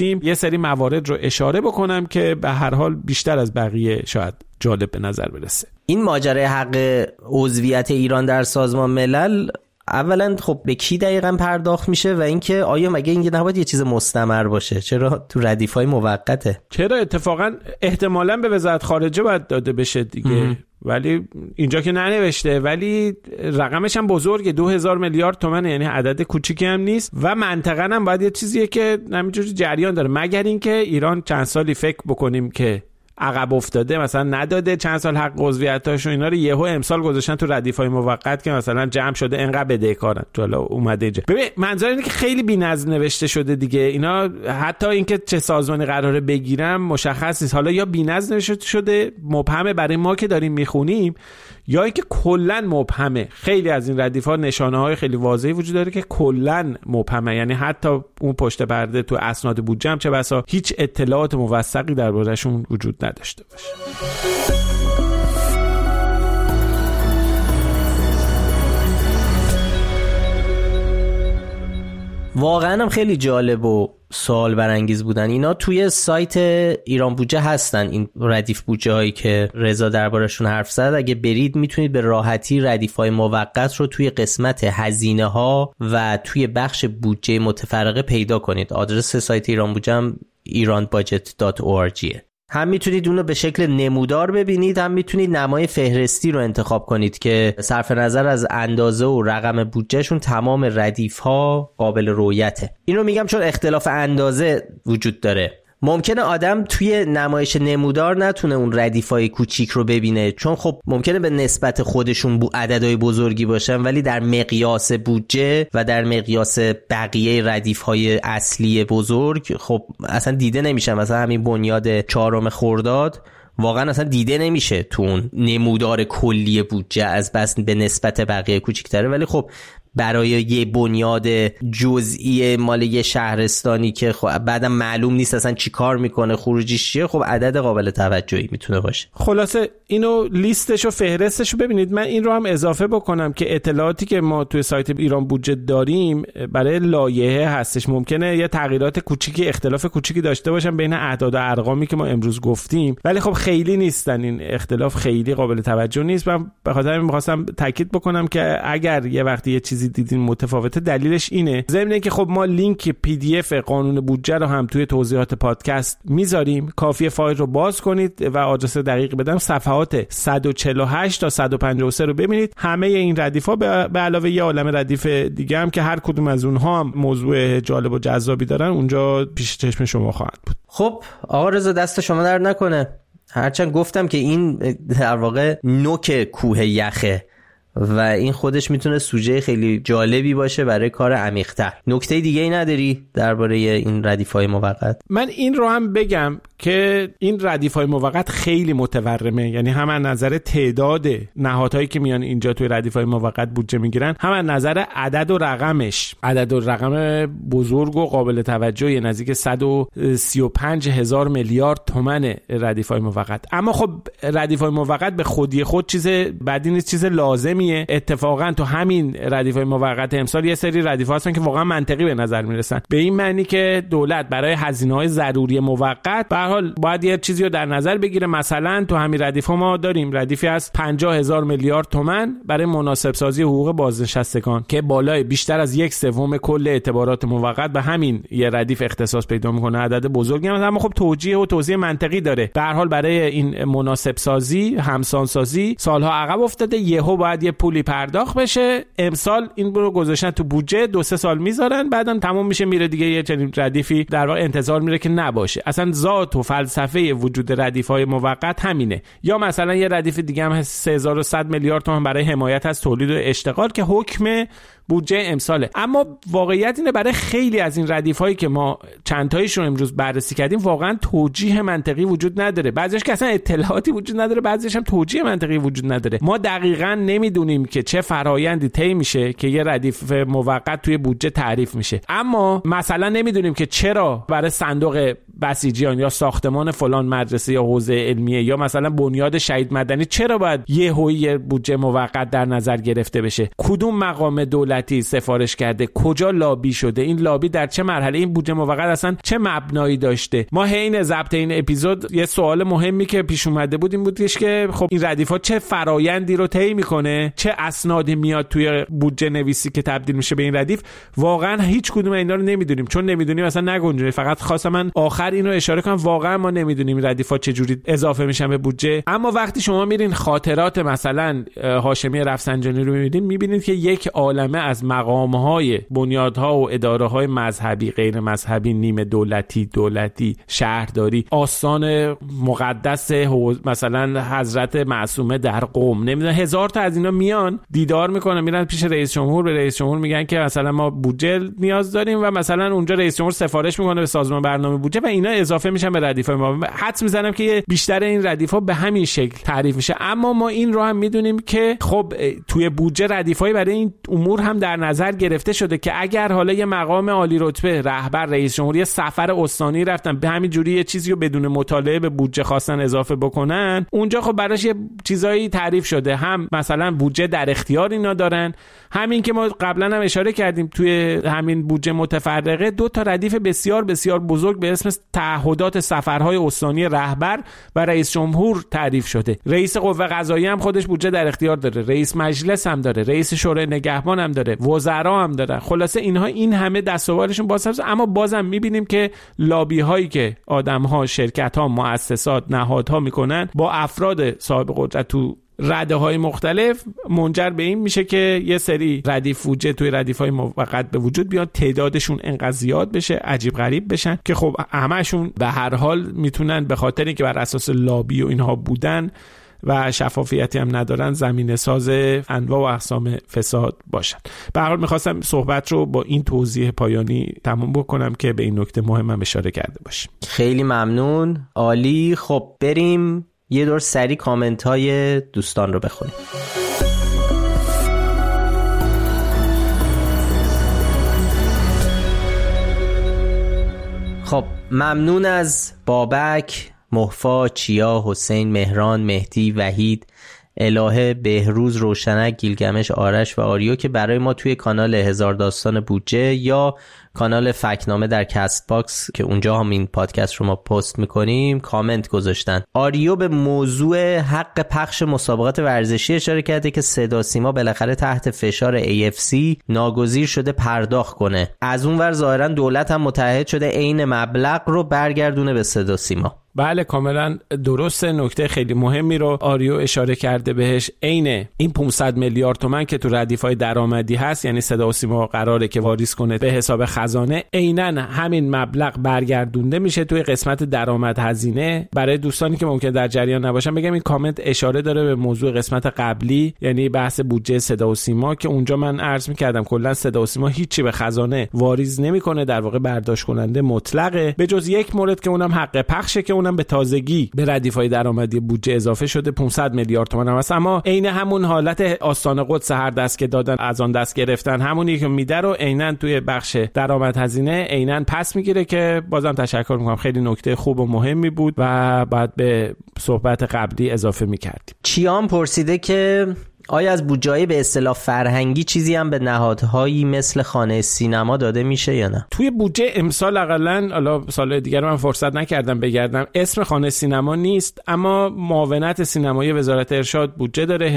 گفتیم یه سری موارد رو اشاره بکنم که به هر حال بیشتر از بقیه شاید جالب به نظر برسه. این ماجرای حق عضویت ایران در سازمان ملل اولا خب به کی دقیقاً پرداخت میشه و اینکه آیا مگه این نباید یه چیز مستمر باشه؟ چرا تو ردیف‌های موقته؟ چرا اتفاقا احتمالاً به وزارت خارجه باید داده بشه دیگه. ولی اینجا که ننوشته، ولی رقمش هم بزرگه، 2000 میلیارد تومانه، یعنی عدد کوچیکی هم نیست و منطقاً هم باید یه چیزیه که همینجوری جریان داره، مگر اینکه ایران چند سالی فکر بکنیم که عقب افتاده، مثلا نداده چند سال حق عضویتاش و اینا رو یهو امسال گذاشتن تو ردیف‌های موقت که مثلا جمع شده انقدر بدهکارن. تو حالا اومده اینجا ببین منظور اینه که خیلی بی‌نظم نوشته شده دیگه. اینا حتی اینکه چه سازمانی قراره بگیرم مشخص نیست، حالا یا بی‌نظم نوشته شده مبهمه برای ما که داریم میخونیم، یا اینکه کلا مبهمه. خیلی از این ردیف‌ها نشانه‌های خیلی واضحی وجود داره که کلا مبهمه، یعنی حتی اون پشت پرده تو اسناد بودجه هم چه بسا هیچ اطلاعات موثقی درباره‌شون وجود نداشته باشه. واقعا هم خیلی جالب و سوال برانگیز بودن. اینا توی سایت ایران بودجه هستن، این ردیف بودجه هایی که رضا دربارشون حرف زد. اگه برید میتونید به راحتی ردیف های موقت رو توی قسمت هزینه ها و توی بخش بودجه متفرقه پیدا کنید. آدرس سایت ایران بودجه هم iranbudget.org. هم میتونید اون رو به شکل نمودار ببینید، هم میتونید نمای فهرستی رو انتخاب کنید که صرف نظر از اندازه و رقم بودجهشون تمام ردیف ها قابل رؤیته. این رو میگم چون اختلاف اندازه وجود داره. ممکنه آدم توی نمایش نمودار نتونه اون ردیفای کوچیک رو ببینه، چون خب ممکنه به نسبت خودشون عددهای بزرگی باشن، ولی در مقیاس بودجه و در مقیاس بقیه ردیفهای اصلی بزرگ خب اصلا دیده نمیشن. مثلا همین بنیاد 4 خرداد واقعا اصلا دیده نمیشه تو اون نمودار کلی بودجه، از بس به نسبت بقیه کوچیک‌تره. ولی خب برای یه بنیاد جزئی مال یه شهرستانی که خب بعدم معلوم نیست اصلا چی کار میکنه، خروجیش چیه، خب عدد قابل توجهی میتونه باشه. خلاصه اینو لیستش و فهرستش رو ببینید. من این رو هم اضافه بکنم که اطلاعاتی که ما توی سایت ایران بودجه داریم برای لایحه هستش. ممکنه یه تغییرات کوچیکی، اختلاف کوچیکی داشته باشن بین اعداد و ارقامی که ما امروز گفتیم، ولی خب خیلی نیستن، این اختلاف خیلی قابل توجه نیست. من به خاطر همین می‌خواستم تاکید بکنم که اگر یه وقتی یه چیزی دیدین متفاوته، دلیلش اینه. ضمن اینکه خب ما لینک PDF قانون بودجه رو هم توی توضیحات پادکست میذاریم، کافیه فایل رو باز کنید و آدرس دقیق بدم، صفحات 148 تا 153 رو ببینید. همه این ردیف‌ها به علاوه یه عالمه ردیف دیگه هم که هر کدوم از اونها هم موضوع جالب و جذابی دارن اونجا پیش چشم شما خواهد بود. خب آقا رضا دست شما درد نکنه. هرچند گفتم که این در واقع نوک کوه یخه و این خودش میتونه سوژه خیلی جالبی باشه برای کار عمیق‌تر. نکته دیگه ای نداری درباره این ردیف‌های موقت؟ من این رو هم بگم که این ردیف‌های موقت خیلی متورمه، یعنی هم از نظر تعداد نهادهایی که میان اینجا توی ردیف‌های موقت بودجه میگیرن، هم از نظر عدد و رقمش. عدد و رقم بزرگ و قابل توجهی، نزدیک 135,000 میلیارد تومان ردیف‌های موقت. اما خب ردیف‌های موقت به خودی خود چیز بدی نیست، چیز لازمی. اتفاقا تو همین ردیف‌های موقت امسال یه سری ردیف‌ها هستن که واقعا منطقی به نظر میرسن، به این معنی که دولت برای هزینه‌های ضروری موقت به هر حال باید یه چیزی رو در نظر بگیره. مثلا تو همین ردیف‌ها ما داریم ردیفی از 50,000 میلیارد تومان برای مناسب سازی حقوق بازنشستگان که بالای بیشتر از 1/3 کل اعتبارات موقت به همین یه ردیف اختصاص پیدا میکنه. عدد بزرگی هم، اما خب توجیه و توضیح منطقی داره. به هر حال برای این مناسب سازی، همسان سازی سالها عقب افتاده، یهو باید یه پولی پرداخت بشه. امسال این رو گذاشتن تو بودجه، 2-3 سال میذارن، بعدم تموم میشه میره دیگه. یه چنین ردیفی در واقع انتظار میره که نباشه. اصلا ذات و فلسفه وجود ردیف‌های موقت همینه. یا مثلا یه ردیف دیگه هم 3100 میلیارد تومان برای حمایت از تولید و اشتغال که حکم بودجه امساله. اما واقعیت اینه برای خیلی از این ردیف‌هایی که ما چند تایشون امروز بررسی کردیم واقعا توجیه منطقی وجود نداره. بعضیش که اصلا اطلاعاتی وجود نداره، بعضیش هم توجیه منطقی وجود نداره. ما دقیقاً نمیدونیم که چه فرآیندی طی میشه که یه ردیف موقت توی بودجه تعریف میشه. اما مثلا نمیدونیم که چرا برای صندوق بسیجیان یا ساختمان فلان مدرسه یا حوزه علمیه یا مثلا بنیاد شهید مدنی چرا باید یه بودجه موقت در نظر گرفته بشه؟ کدوم مقام دولتی سفارش کرده؟ کجا لابی شده؟ این لابی در چه مرحله؟ این بودجه موقت اصلا چه مبنایی داشته؟ ما حین ضبط این اپیزود یه سوال مهمی که پیش اومده بود این بودش که خب این ردیف‌ها چه فرایندی رو طی میکنه، چه اسنادی میاد توی بودجه نویسی که تبدیل میشه به این ردیف. واقعا هیچ کدوم اینا رو نمیدونیم، چون نمیدونیم اصلا نگنجونه. فقط خواستم من آخر اینو اشاره کنم، واقعا ما نمیدونیم ردیف‌ها چه جوری اضافه میشن به بودجه. اما وقتی شما میرین خاطرات مثلا هاشمی رفسنجانی رو میبینید که یک عالمه از مقام‌های بنیادها و اداره‌های مذهبی، غیر مذهبی، نیمه دولتی، شهرداری، آستان مقدس مثلا حضرت معصومه در قم، نمیدونم هزار تا از اینا میان دیدار میکنن، میرن پیش رئیس جمهور، به رئیس جمهور میگن که مثلا ما بودجه نیاز داریم و مثلا اونجا رئیس جمهور سفارش میکنه به سازمان برنامه بودجه و اینا اضافه میشن به ردیف‌های ما. حدس میزنم که بیشتر این ردیف‌ها به همین شکل تعریف میشه. اما ما این رو هم میدونیم که خب توی بودجه ردیف‌های برای این امور هم در نظر گرفته شده که اگر حالا یه مقام عالی رتبه، رهبر، رئیس جمهوری سفر استانی رفتن به همین جوری یه چیزی رو بدون مطالعه به بودجه خواستن اضافه بکنن، اونجا خب براش یه چیزایی تعریف شده. هم مثلا بودجه در اختیار اینا دارن، همین که ما قبلا هم اشاره کردیم توی همین بودجه متفرقه 2 تا ردیف بسیار بسیار بزرگ به اسم تعهدات سفرهای استانی رهبر و رئیس جمهور تعریف شده. رئیس قوه قضاییه هم خودش بودجه در اختیار داره، رئیس مجلس هم داره، رئیس شورای نگهبان هم داره، وزرا هم داره. خلاصه اینها این همه دستاوردشون باز، اما بازم میبینیم که لابی هایی که آدم‌ها، شرکت‌ها، مؤسسات، نهادها میکنن با افراد صاحب قدرت تو رده‌های مختلف منجر به این میشه که یه سری ردیف بودجه توی ردیف‌های موقت به وجود بیاد، تعدادشون انقدر زیاد بشه، عجیب غریب بشن که خب همشون به هر حال میتونن به خاطر اینکه بر اساس لابی و اینها بودن و شفافیتی هم ندارن زمینه ساز انواع و اقسام فساد باشن. به هر حال میخواستم صحبت رو با این توضیح پایانی تموم بکنم که به این نکته مهمم اشاره کرده باشیم. خیلی ممنون، عالی. خب بریم یه دور سری کامنت های دوستان رو بخونیم. خب ممنون از بابک، مهفا، چیا، حسین، مهران، مهدی، وحید، الهه، بهروز، روشنک، گیلگمش، آرش و آریو که برای ما توی کانال هزار داستان بودجه یا کانال فکتنامه در کست باکس که اونجا هم این پادکست رو ما پست میکنیم کامنت گذاشتن. آریو به موضوع حق پخش مسابقات ورزشی اشاره کرده که صدا سیما بالاخره تحت فشار AFC ناگزیر شده پرداخت کنه. از اونور ظاهرا دولت هم متعهد شده عین مبلغ رو برگردونه به صدا سیما. بله کاملا درسته. نکته خیلی مهمی رو آریو اشاره کرده بهش. عین این 500 میلیارد تومان که تو ردیف‌های درآمدی هست، یعنی صدا و سیما قراره که واریز کنه به حساب خزانه، عیناً همین مبلغ برگردونده میشه توی قسمت درآمد هزینه. برای دوستانی که ممکن در جریان نباشن بگم این کامنت اشاره داره به موضوع قسمت قبلی، یعنی بحث بودجه صدا و سیما که اونجا من عرض می‌کردم کلا صدا و سیما هیچی به خزانه واریز نمی‌کنه، در واقع برداشت کننده مطلقه، به جز یک مورد که اونم حق پخشه که اونم به تازگی به ردیف‌های درآمدی بودجه اضافه شده 500 میلیارد تومان هم هست. اما عین همون حالت آستان قدس هر دست که دادن از آن دست گرفتن، همونی که میده رو عیناً توی بخش درآمد هزینه عیناً پس میگیره که بازم تشکر میکنم، خیلی نکته خوب و مهمی بود و بعد به صحبت قبلی اضافه میکردیم. چیام پرسیده که آیا از بودجه به اصطلاح فرهنگی چیزی هم به نهادهایی مثل خانه سینما داده میشه یا نه؟ توی بودجه امسال حداقل، حالا سال دیگر من فرصت نکردم بگردم، اسم خانه سینما نیست، اما معاونت سینمایی وزارت ارشاد بودجه داره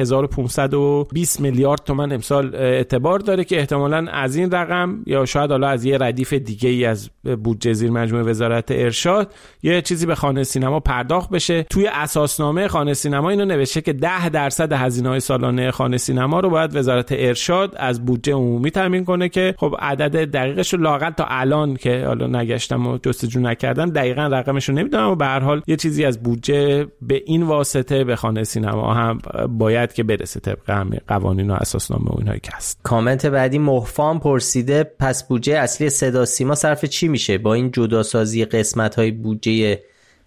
1520 میلیارد تومان امسال اعتبار داره که احتمالاً از این رقم یا شاید حالا از یه ردیف دیگه ای از بودجه زیر مجموعه وزارت ارشاد یه چیزی به خانه سینما پرداخت بشه. توی اساسنامه خانه سینما اینو نوشته که 10% هزینه‌های سالانه خانه سینما رو باید وزارت ارشاد از بودجه عمومی تامین کنه که خب عدد دقیقش رو لااقل تا الان که حالا نگشتم و جستجو نکردم دقیقاً رقمش رو نمیدونم و به هر حال یه چیزی از بودجه به این واسطه به خانه سینما هم باید که برسه طبق همین قوانین و اساسنامه و اینایی که هست. کامنت بعدی مهفام پرسیده پس بودجه اصلی صدا سیما صرف چی میشه با این جداسازی قسمت‌های بودجه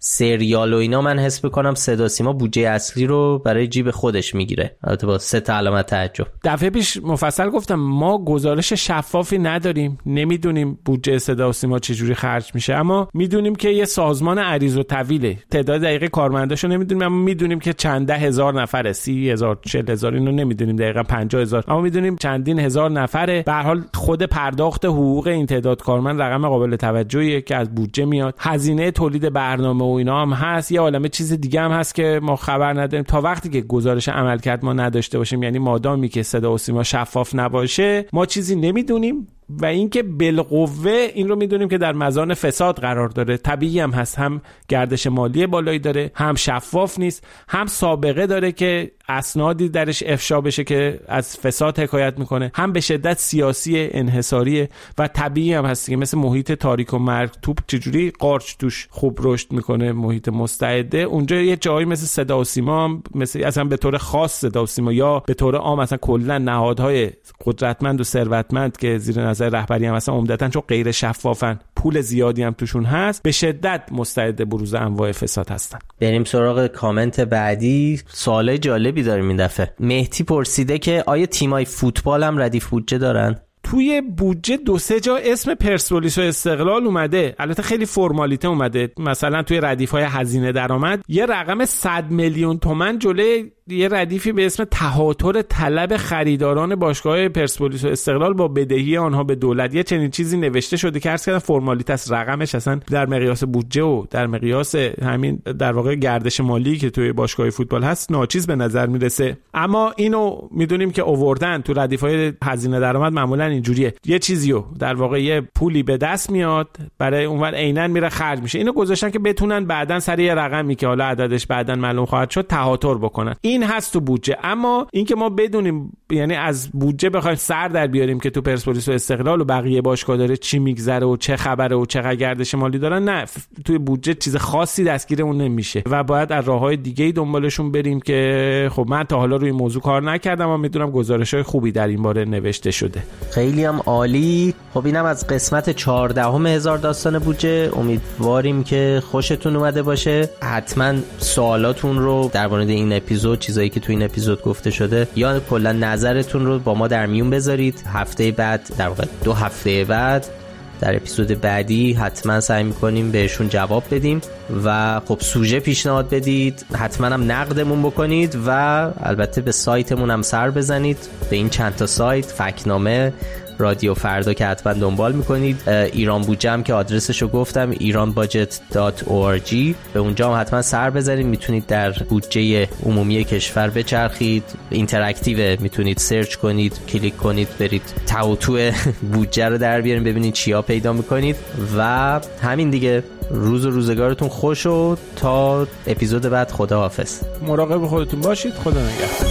سریال و اینا من حس میکنم صدا سیما بودجه اصلی رو برای جیب خودش میگیره، البته با 3 علامت تعجب. دفعه پیش مفصل گفتم ما گزارش شفافی نداریم، نمیدونیم بودجه صدا و سیما چجوری خرج میشه، اما میدونیم که یه سازمان عریض و طویله، تعداد دقیق کارمنداشو نمیدونیم، اما میدونیم که چند ده هزار نفره، 30,000 40,000 اینو نمیدونیم دقیقاً 50,000، اما میدونیم چندین هزار نفره. به هر حال خود پرداخت حقوق این تعداد کارمند رقم قابل توجهیه که از بودجه میاد. هزینه تولید برنامه و اینا هم هست، یه عالمه چیز دیگه هم هست که ما خبر نداریم. تا وقتی که گزارش عملکرد ما نداشته باشیم، یعنی مادامی که صدا و سیما شفاف نباشه، ما چیزی نمیدونیم. و اینکه بالقوه این رو میدونیم که در مزان فساد قرار داره، طبیعی هم هست، هم گردش مالی بالایی داره، هم شفاف نیست، هم سابقه داره که اسنادی درش افشا بشه که از فساد حکایت میکنه، هم به شدت سیاسی انحصاریه و طبیعی هم هست که مثل محیط تاریک و مرطوب چجوری قارچ توش خوب رشد میکنه، محیط مستعده، اونجا یه جایی مثل صدا و سیما هم مثل اصلا به طور خاص صدا و سیما یا به طور عام اصلا کلا نهادهای قدرتمند و ثروتمند که زیر نظر رهبری هم اصلا عمدتاً چون غیر شفافن، پول زیادی هم توشون هست، به شدت مستعد بروز انواع فساد هستن. بریم سراغ کامنت بعدی. سوال جالبی داریم این دفعه. مهدی پرسیده که آیا تیمای فوتبال هم ردیف بودجه دارن؟ توی بودجه 2-3 جا اسم پرسپولیس و استقلال اومده، البته خیلی فرمالیته اومده. مثلا توی ردیف‌های هزینه درآمد یه رقم 100 میلیون تومان جلوی یه ردیفی به اسم تهاتر طلب خریداران باشگاه پرسپولیس و استقلال با بدهی آنها به دولت، یه چنین چیزی نوشته شده که عرض کردم فرمالیته است. رقمش اصلا در مقیاس بودجه و در مقیاس همین در واقع گردش مالی که توی باشگاه فوتبال هست ناچیز به نظر میرسه. اما اینو میدونیم که آوردن تو ردیف‌های هزینه درآمد معمولا اینجوریه، یه چیزیو در واقع یه پولی به دست میاد، برای اونور عیناً میره خرج میشه. اینو گذاشتن که بتونن بعداً سر یه رقمی که حالا عددش بعداً معلوم خواهد شد تهاتر بکنن. این هست تو بودجه. اما اینکه ما بدونیم، یعنی از بودجه بخوایم سر در بیاریم که تو پرسپولیس و استقلال و بقیه باشگاه داره چی میگذره و چه خبره و چقدر گردش مالی دارن، نه، توی بودجه چیز خاصی دستگیر اون نمیشه و باید از راههای دیگه‌ای دنبالشون بریم که خب من تا حالا روی موضوع کار نکردم اما میدونم گزارش‌های خوبی در این باره نوشته شده. خیلی هم عالی. خب اینم از قسمت 14 هزار داستان بودجه. امیدواریم که خوشتون اومده باشه. حتما سوالاتون رو در مورد این اپیزود، چیزایی که تو این اپیزود گفته شده یا کلا نظرتون رو با ما در میون بذارید. هفته بعد، در واقع 2 هفته بعد، در اپیزود بعدی حتما سعی میکنیم بهشون جواب بدیم و خب سوژه پیشنهاد بدید، حتما هم نقدمون بکنید و البته به سایتمون هم سر بزنید، به این چند تا سایت، فکتنامه، رادیو فردا که حتما دنبال میکنید، ایران بودجه هم که آدرسشو گفتم، iranbudget.org، به اونجا هم حتما سر بزنید. میتونید در بودجه عمومی کشور بچرخید، اینتراکتیو، میتونید سرچ کنید، کلیک کنید، برید تو بودجه رو در بیارین ببینید چیا پیدا میکنید و همین دیگه. روز و روزگارتون خوش و تا اپیزود بعد خداحافظ. مراقب خودتون باشید. خدا نگهدار.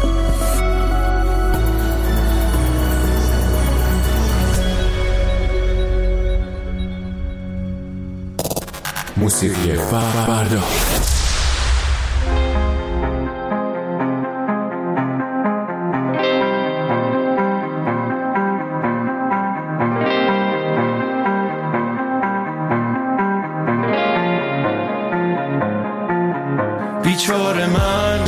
موسیقی فردا. بیچاره من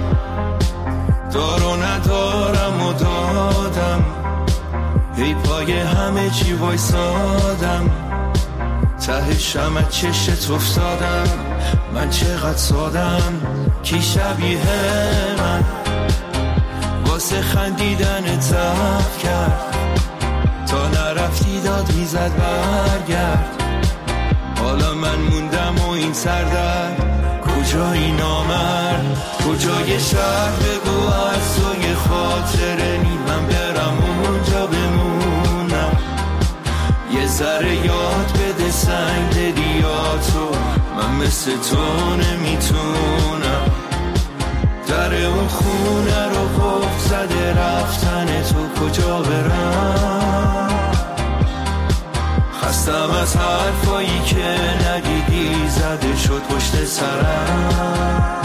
دارو ندارم و دادم، هی پای همه چی وایسادم، ته شمع چشت افتادم، من چقدر سادم، کی شبیه من واسه خندیدن ضعف کرد، تا نرفتی داد میزد برگرد، حالا من موندم و این سردرد، کجایی نامرد، کجای شهر بگو عرصای خاطره نی، من برم اونجا بمونم، یه ذره یاد بده سنگ دلیاتو، من مثل تو نمیتونم، در اون خونه رو قفل زده رفتن تو، کجا برم، خستم از حرفایی که ندیدی زده شد پشت سرم.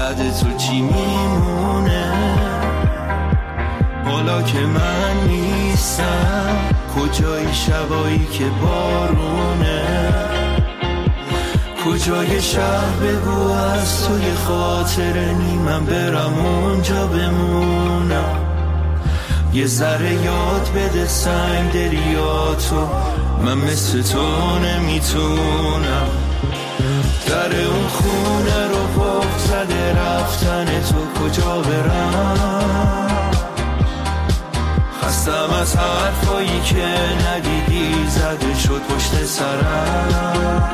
بعد تو چی میمونه؟ حالا که من نیستم کجای شبایی که بارونه؟ کجای شهر بگو از توی خاطر نیمم برم اونجا بمونم. یه ذره یاد بده سنگ دلیاتو، من مثل تو نمیتونم. در اون خونه رو پاک زده رفتن تو، کجا برم؟ خستم از حرفایی که ندیدی زده شد پشت سرم.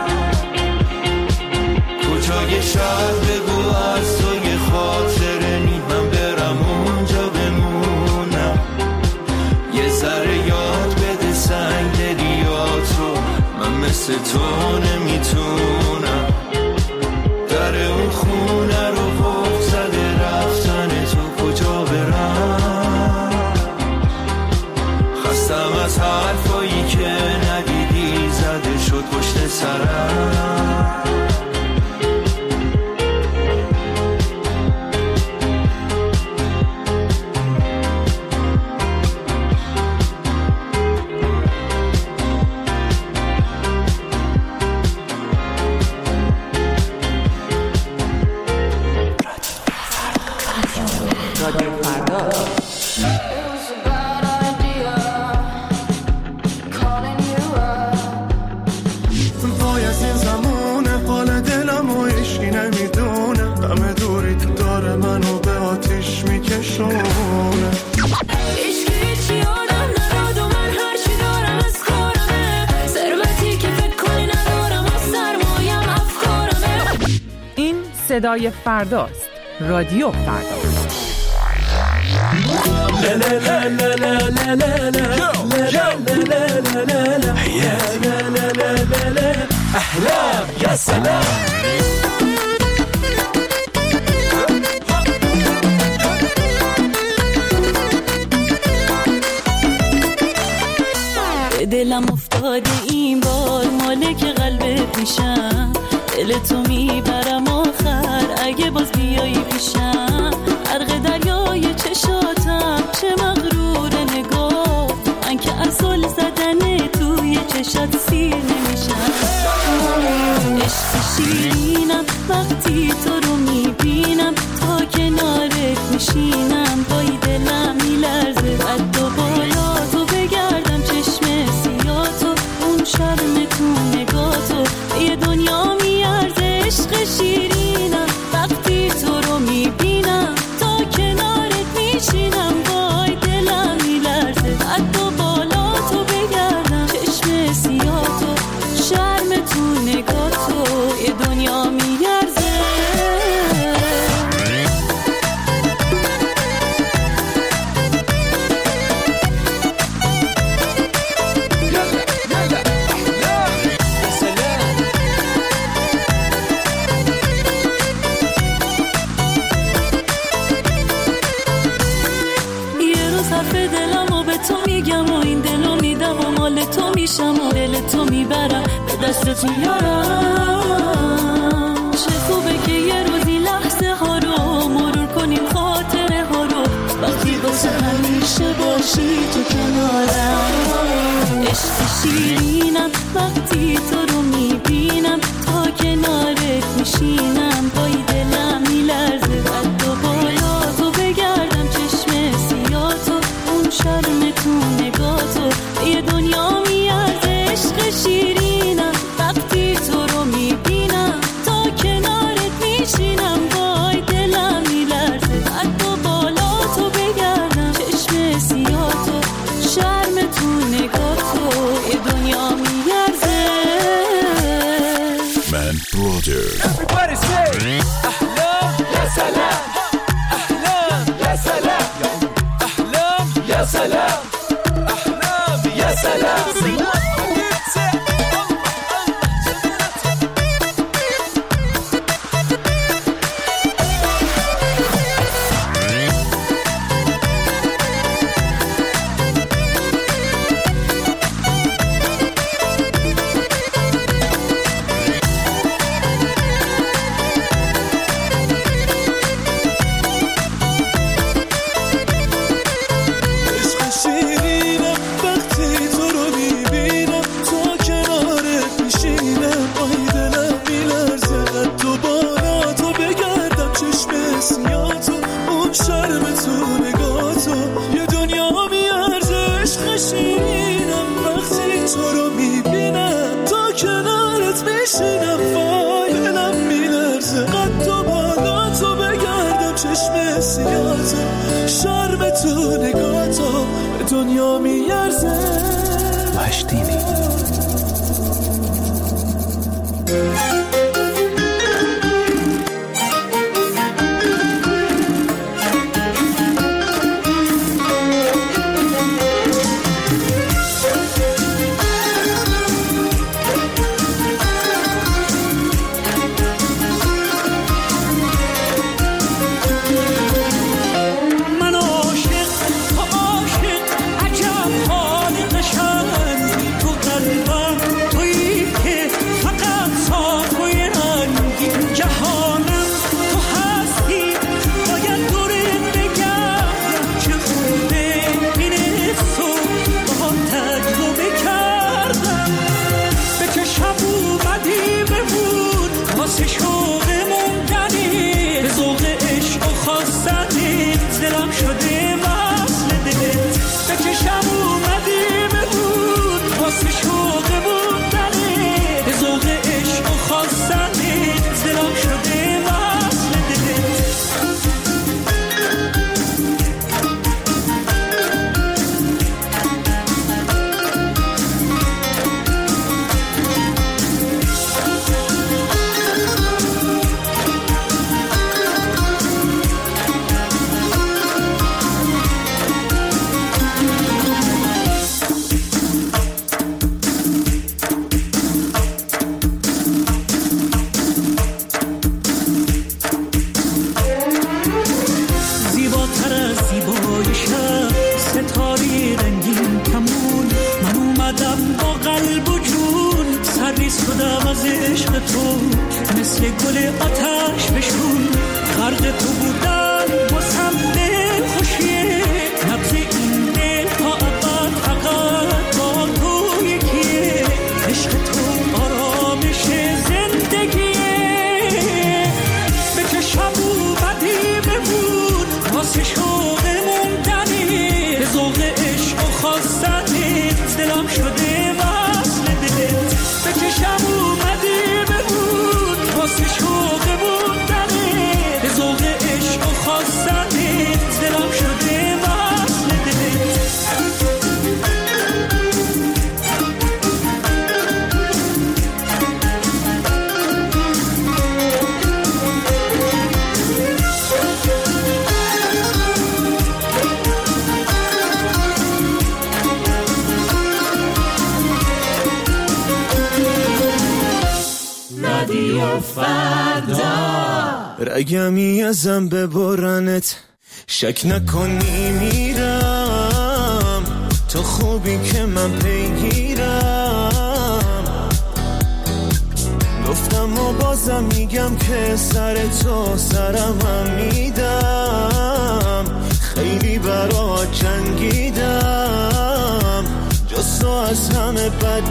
کجای شهر بگو از توی خاطر نیمم برم اونجا بمونم. یه ذره یاد بده سنگ دلیاتو، من مثل تو نمیتونم. در اون خونه رو پاک زده رفتن تو، کجا برم؟ خستم از حرفایی که ندیدی زده شد پشت سرم. صدای فرداست. رادیو فردا. احلام یا سلام. دلم افتاده این بار مالک قلب پیشم، دل تو میبرم آخر اگه باز بیایی پیشم. غرق دریای چشاتم چه مغرور نگاه، من که اصل زدن توی چشات سیر نمیشم. عشق شیرینم وقتی تو رو میبینم، تا کنارت میشینم بای دلم میلرزه. قد و بالا تو بگردم چشم سیاتو، اون شرم تو نگاتو یه دنیا میارزه. عشق شیرینم وقتی تو رو میبینم، تا کنارت میشینم وای دلم میلرزه. قد و بالا تو بگردم چشم سیاتو، شرم تو نگاتو یه دنیا میارزه. تو میشم و دل تو میبرم به دستت میارم. چه خوبه که یه روزی لحظه ها رو مرور کنیم، خاطره ها رو وقتی واسه همیشه باشی تو کنارم. عشق شیرینم وقتی تو رو میبینم، تا کنارت میشینم وای دلم میلرزه. قد و بالا تو بگردم چشم سیاتو، اون شرم تو نگاتو یه دنیا میارزه. عشق شیرینم وقتی تو رو میبینم، تا کنارت میشینم وای دلم میلرزه. قد و بالا تو بگردم چشم سیاتو، شرم تو نگاتو یه دنیا میارزه. نگاه تو به دنیا میارزه. وحشتینی رگمی ازم ببرنت شک نکنی میرم تو خوبی که من پیگیرم گفتم و بازم میگم که سر تو سرم هم میدم خیلی برات جنگیدم جز تو از همه بد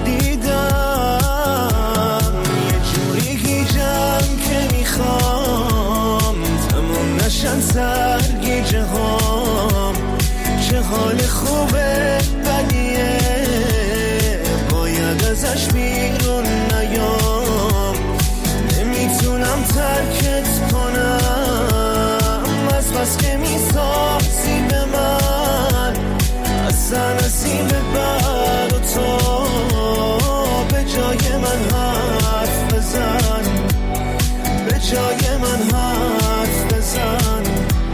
دیدم یه جوری گیجم که میخوام تموم نشن سرگیجه هام چه حال خوبه بدیه باید ازش بیرون نیام نمیتونم ترکت کنم از بس که میسازی به من اصلا نسیم بر و تو به جای من حرف بزن به جای من حرف بزن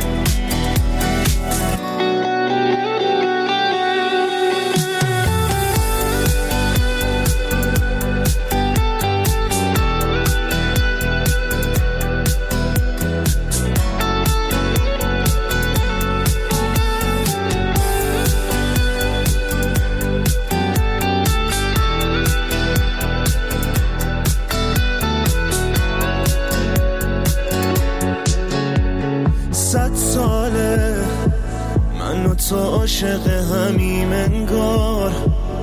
تو عاشق همیم انگار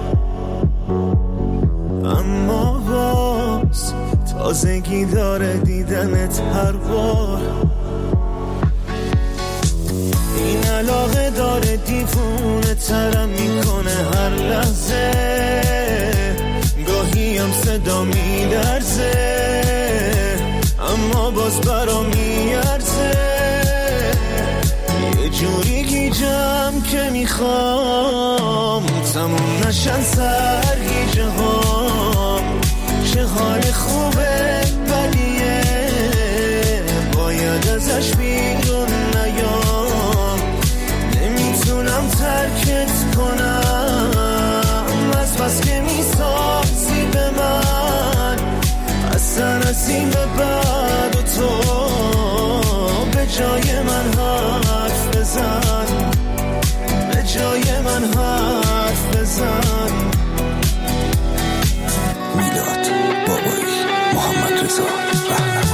اما باز تازگی داره دیدنت هر بار این علاقه داره دیوونه ترم میکنه هر لحظه گاهی هم صدا میلرزه اما باز برام میارزه یه جوری گیجم که میخوام تموم نشن سرگیجه ها. چه حال خوبه بدیه باید ازش بیرون نیام. نمیتونم ترکت کنم از بس که میسازی به من. اصلا از این به بعد و تو به جای من حرف بزن. به جای من حرف بزن. میلاد بابایی، محمد رضا رهنما.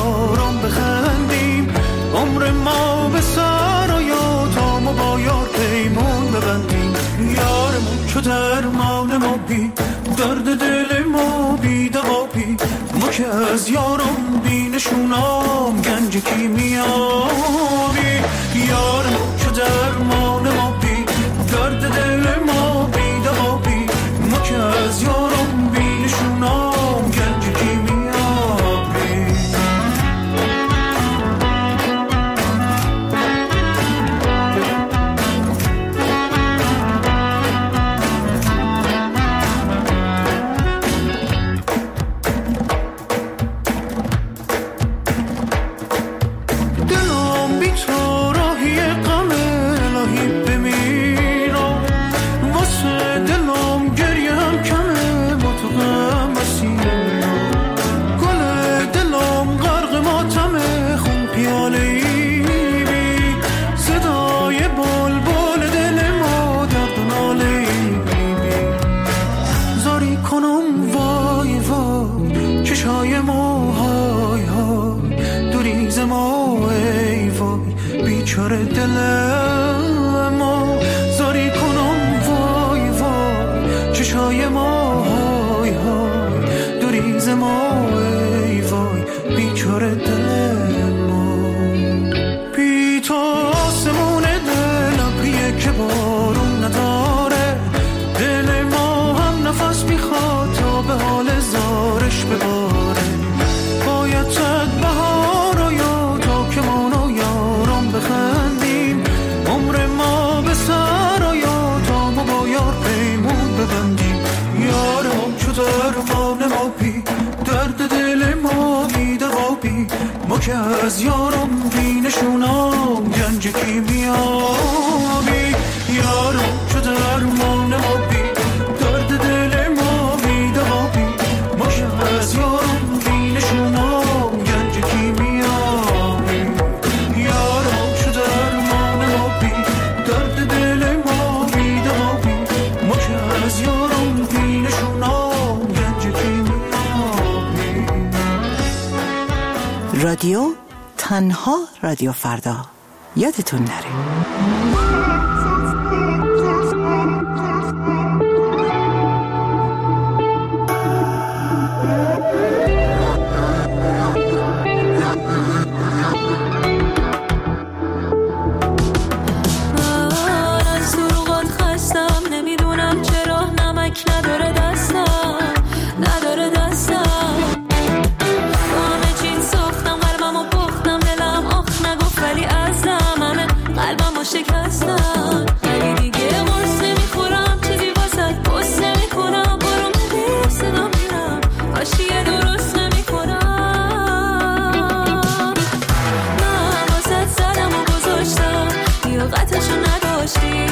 عمر ما به سر و یا تا ما با یار درمان ما بی درد دل ما بی دوا بی ما که از یارم بی نشونام گنج کیمیابی یارم که درمان ما بی درد دل ما بی دوا بی ما که از یارم بی نشونام گنج کیمیابی بیچاره دل ما زاری کنم وای وای چشای ما های های دوریز ما ای وای بیچاره دل ما بی تو آسمون دل ابریه که بارون نداره دل ما هم نفس میخواد تا به حال زارش بباره باید صد بهار و یا تا که مانو یارم بخندیم عمر ما به سر و یا تا ما با یار پیمون ببندیم یارم چو درمان ما بی درد دل ما بی دوا بی ما که از یارم بی نشونام گنج کیمیابی یارم چو درمان ما بی درد دل ما بی دوا بی ما که از یارم بی نشونام گنج کیمیابی یارم چو درمان ما بی درد دل ما بی دوا بی ما که از یارم بی نشونام گنج کیمیابی رادیو تنها رادیو فردا یادتون نره شکستم ولی دیگه قصه میخورم چیزی واسه قصه میکنم برو میدیم صدا میرم باشیه درست نمیکنم من واسه زدم و گذاشتم لیاقتشو نداشتی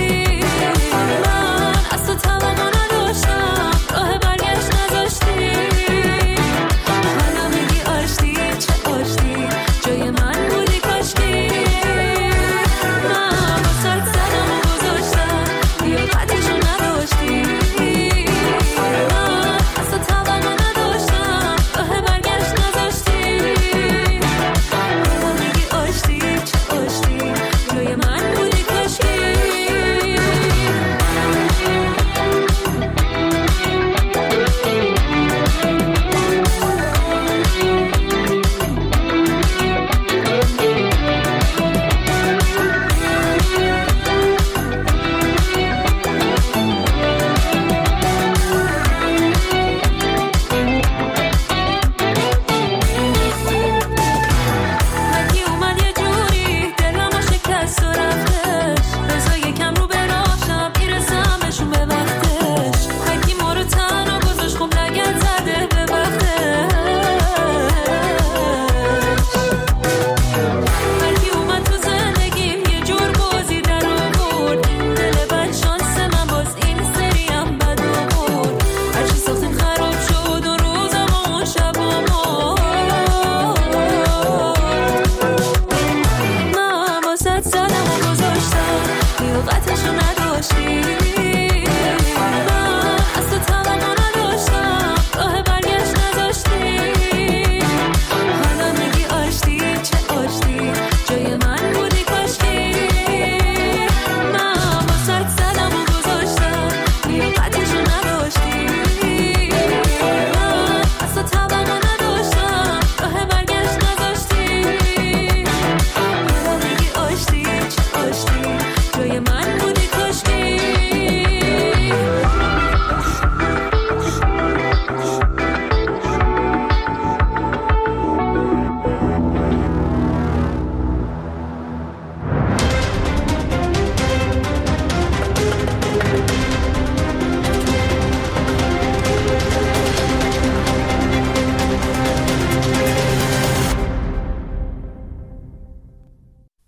من از تو توقع نداشتم راه برگشت نذاشتی حالا میگی آشتی چه آشتی جای من بودی کاشکی لیاقتشو نداشتی من از تو توقع نداشتم